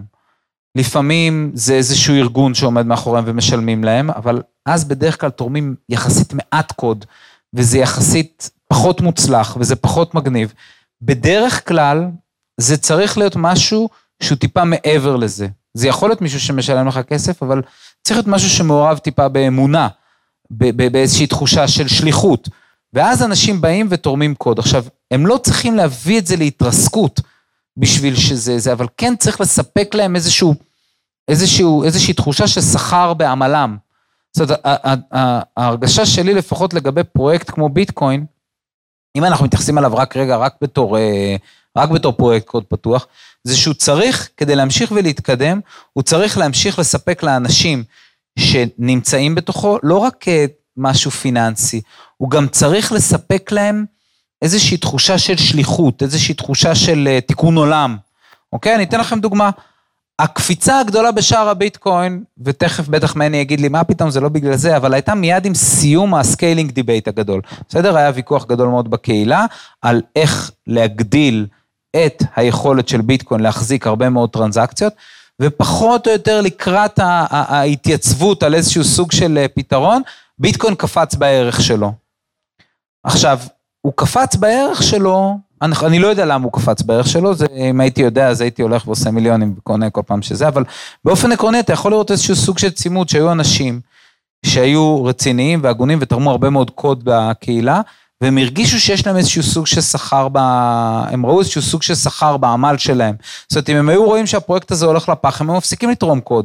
לפעמים זה איזשהו ארגון שעומד מאחוריהם ומשלמים להם, אבל אז בדרך כלל תורמים יחסית מעט קוד, וזה יחסית פחות מוצלח, וזה פחות מגניב. בדרך כלל, זה צריך להיות משהו שהוא טיפה מעבר לזה. זה יכול להיות מישהו שמשלם לך כסף, אבל צריך להיות משהו שמעורב טיפה באמונה, באיזושהי תחושה של שליחות. ואז אנשים באים ותורמים קוד. עכשיו, הם לא צריכים להביא את זה להתרסקות, בשביל שזה זה, אבל כן צריך לספק להם איזשהו, איזשהו, איזושהי תחושה ששכר בעמלם. זאת אומרת, ההרגשה שלי לפחות לגבי פרויקט כמו ביטקוין, אם אנחנו מתייחסים עליו רק רגע, רק בתור, רק בתור פרויקט קוד פתוח, זה שהוא צריך, כדי להמשיך ולהתקדם, הוא צריך להמשיך לספק לאנשים שנמצאים בתוכו, לא רק משהו פיננסי, הוא גם צריך לספק להם איזושהי תחושה של שליחות, איזושהי תחושה של תיקון עולם. אוקיי? אני אתן לכם דוגמה. הקפיצה הגדולה בשער הביטקוין, ותכף בטח מני יגיד לי, מה פתאום זה לא בגלל זה, אבל הייתה מיד עם סיום הסקיילינג דיבייט הגדול. בסדר? היה ויכוח גדול מאוד בקהילה, על איך להגדיל את היכולת של ביטקוין להחזיק הרבה מאוד טרנזקציות, ופחות או יותר לקראת ההתייצבות על איזשהו סוג של פתרון, ביטקוין קפץ בערך שלו. עכשיו, הוא קפץ בערך שלו, אני, אני לא יודע למה הוא קפץ בערך שלו, זה, אם הייתי יודע, אז הייתי הולך ועושה מיליונים וקונה כל פעם שזה, אבל באופן עקרוני, אתה יכול לראות איזשהו סוג של צימוד, שהיו אנשים שהיו רציניים והגונים, ותרמו הרבה מאוד קוד בקהילה, והם הרגישו שיש להם איזשהו סוג של שכר, ב... הם ראו איזשהו סוג של שכר בעמל שלהם. זאת אומרת, אם הם היו רואים שהפרויקט הזה הולך לפח, הם מפסיקים לתרום קוד.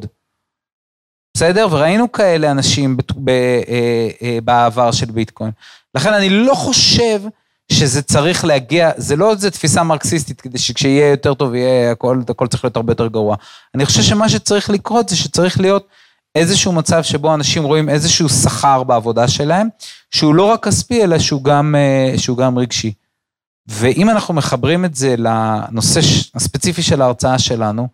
בסדר? וראינו כאלה אנשים ב... ב... בעבר של ביטקוין. לכן אני לא חושב שזה צריך להגיע, זה לא איזו תפיסה מרקסיסטית, כדי שכשיהיה יותר טוב, יהיה, הכל, הכל צריך להיות הרבה יותר גרוע. אני חושב שמה שצריך לקרות, זה שצריך להיות איזשהו מצב שבו אנשים רואים איזשהו שכר בעבודה שלהם, שהוא לא רק כספי, אלא שהוא גם, שהוא גם רגשי. ואם אנחנו מחברים את זה לנושא הספציפי של ההרצאה שלנו,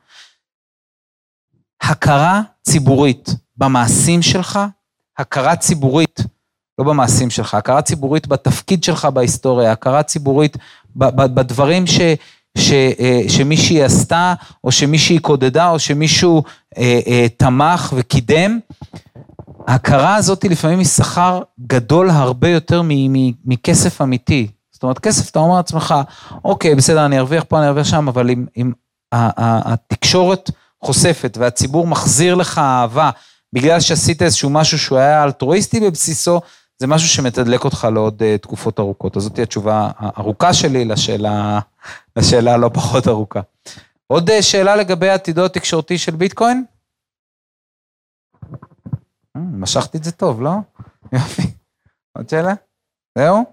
הכרה ציבורית במעשים שלך, הכרה ציבורית, לא במעשים שלך, הכרה ציבורית בתפקיד שלך בהיסטוריה, הכרה ציבורית בדברים ש, ש, שמישהי עשתה, או שמישהי קודדה, או שמישהו אה, אה, תמך וקידם, ההכרה הזאת לפעמים היא שכר גדול הרבה יותר מכסף אמיתי. זאת אומרת, כסף אתה אומר לעצמך, אוקיי, בסדר, אני ארוויח פה, אני ארוויח שם, אבל אם, אם התקשורת חושפת, והציבור מחזיר לך אהבה, בגלל שעשית איזשהו משהו שהוא היה אלטרואיסטי בבסיסו, זה משהו שמתדלק אותך לעוד uh, תקופות ארוכות. אז זאת היא התשובה הארוכה שלי לשאלה, לשאלה לא פחות ארוכה. עוד uh, שאלה לגבי העתידו התקשורתי של ביטקוין? Hmm, משכתי את זה טוב, לא? יופי. עוד שאלה? זהו?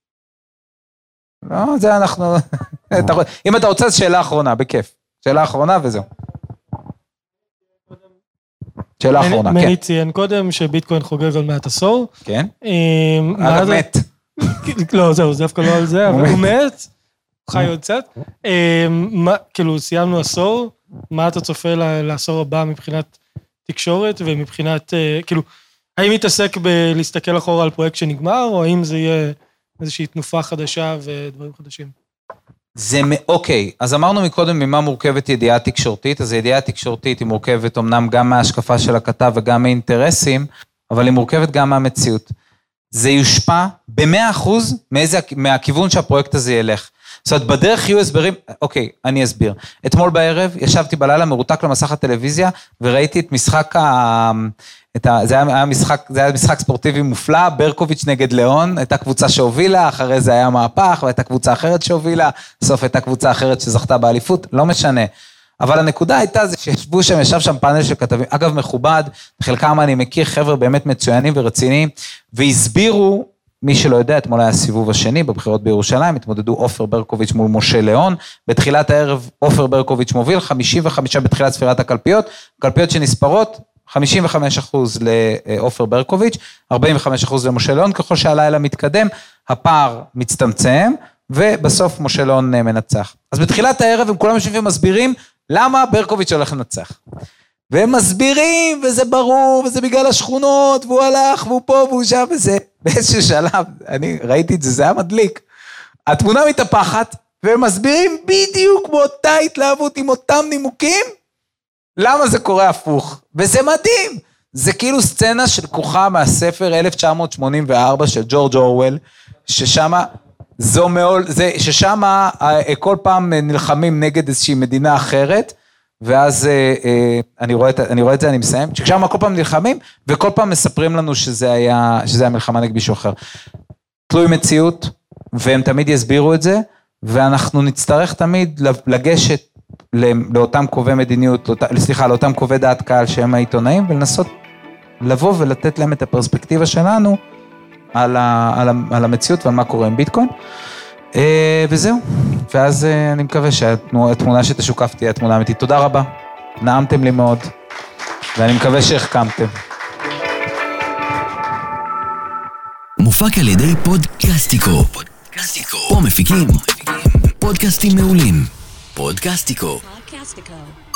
לא, זה אנחנו... אם אתה רוצה, שאלה אחרונה, בכיף. שאלה אחרונה וזהו. שאלה אחרונה, כן. מני ציין קודם שביטקוין חוגג על מעט עשור. כן? אגב מת. לא, זהו, זה דווקא לא על זה, אבל הוא מת, חי עוד קצת. כאילו, סיימנו עשור, מה אתה צופה לעשור הבא מבחינת תקשורת, ומבחינת, כאילו, האם יתעסק בלהסתכל אחורה על פרויקט שנגמר, או האם זה יהיה איזושהי תנופה חדשה ודברים חדשים? זה, אוקיי, אז אמרנו מקודם ממה מורכבת ידיעה תקשורתית, אז הידיעה התקשורתית היא מורכבת אמנם גם מההשקפה של הכתב וגם מאינטרסים, אבל היא מורכבת גם מהמציאות. זה יושפע ב-מאה אחוז מאיזה, מהכיוון שהפרויקט הזה ילך. זאת אומרת, בדרך יהיו הסברים, אוקיי, אני אסביר. אתמול בערב ישבתי בלילה מרותק למסך הטלוויזיה, וראיתי את משחק, ה, את ה, זה, היה משחק, זה היה משחק ספורטיבי מופלא, ברקוביץ' נגד ליאון, הייתה קבוצה שהובילה, אחרי זה היה מהפך, והייתה קבוצה אחרת שהובילה, בסוף הייתה קבוצה אחרת שזכתה באליפות, לא משנה. אבל הנקודה הייתה זה שישבו שם, ישב שם פאנל של כתבים, אגב מכובד, חלקם אני מכיר חבר'ה באמת מצוינים ורציניים, והסבירו, מי שלא יודע, אתמול היה הסיבוב השני, בבחירות בירושלים, התמודדו עופר ברקוביץ' מול משה ליאון, בתחילת הערב עופר ברקוביץ' מוביל, חמישים וחמישה בתחילת ספירת הקלפיות, קלפיות שנספרות, חמישים וחמישה אחוז לעופר ברקוביץ', ארבעים וחמישה אחוז למשה ליאון, ככל שהלילה מתקדם, הפער מצטמצם, ובסוף משה ליאון מנצח. אז בתחילת הערב הם כולם יושבים ומסבירים, למה ברקוביץ' הולך לנצח. והם מסבירים, וזה ברור, וזה בגלל השכונות, והוא הלך, והוא פה, והוא שם, וזה, באיזשהו שלב, אני ראיתי את זה, זה היה מדליק. התמונה מתהפכת, והם מסבירים בדיוק באותה התלהבות, עם אותם נימוקים, למה זה קורה הפוך. וזה מדהים. זה כאילו סצנה של כוחה מהספר אלף תשע מאות שמונים וארבע של ג'ורג' אורוול, ששמה, זו מעול, זה, ששמה כל פעם נלחמים נגד איזושהי מדינה אחרת, ואז אני רואה, אני רואה את זה, אני מסיים, ששם כל פעם נלחמים, וכל פעם מספרים לנו שזה היה, שזה היה מלחמה נגד מישהו אחר. תלוי מציאות, והם תמיד יסבירו את זה, ואנחנו נצטרך תמיד לגשת לאותם קובעי מדיניות, סליחה, לאותם קובעי דעת קהל שהם העיתונאים, ולנסות לבוא ולתת להם את הפרספקטיבה שלנו, על, ה, על, ה, על המציאות ועל מה קורה עם ביטקוין, וזהו, ואז אני מקווה שהתמונה שתשוקף תהיה התמונה האמיתית. תודה רבה, נעמתם לי מאוד, ואני מקווה שהחכמתם. מופק על ידי פודקאסטיקו. פודקאסטיקו. פה מפיקים פודקאסטים מעולים. פודקאסטיקו. פודקאסטיקו.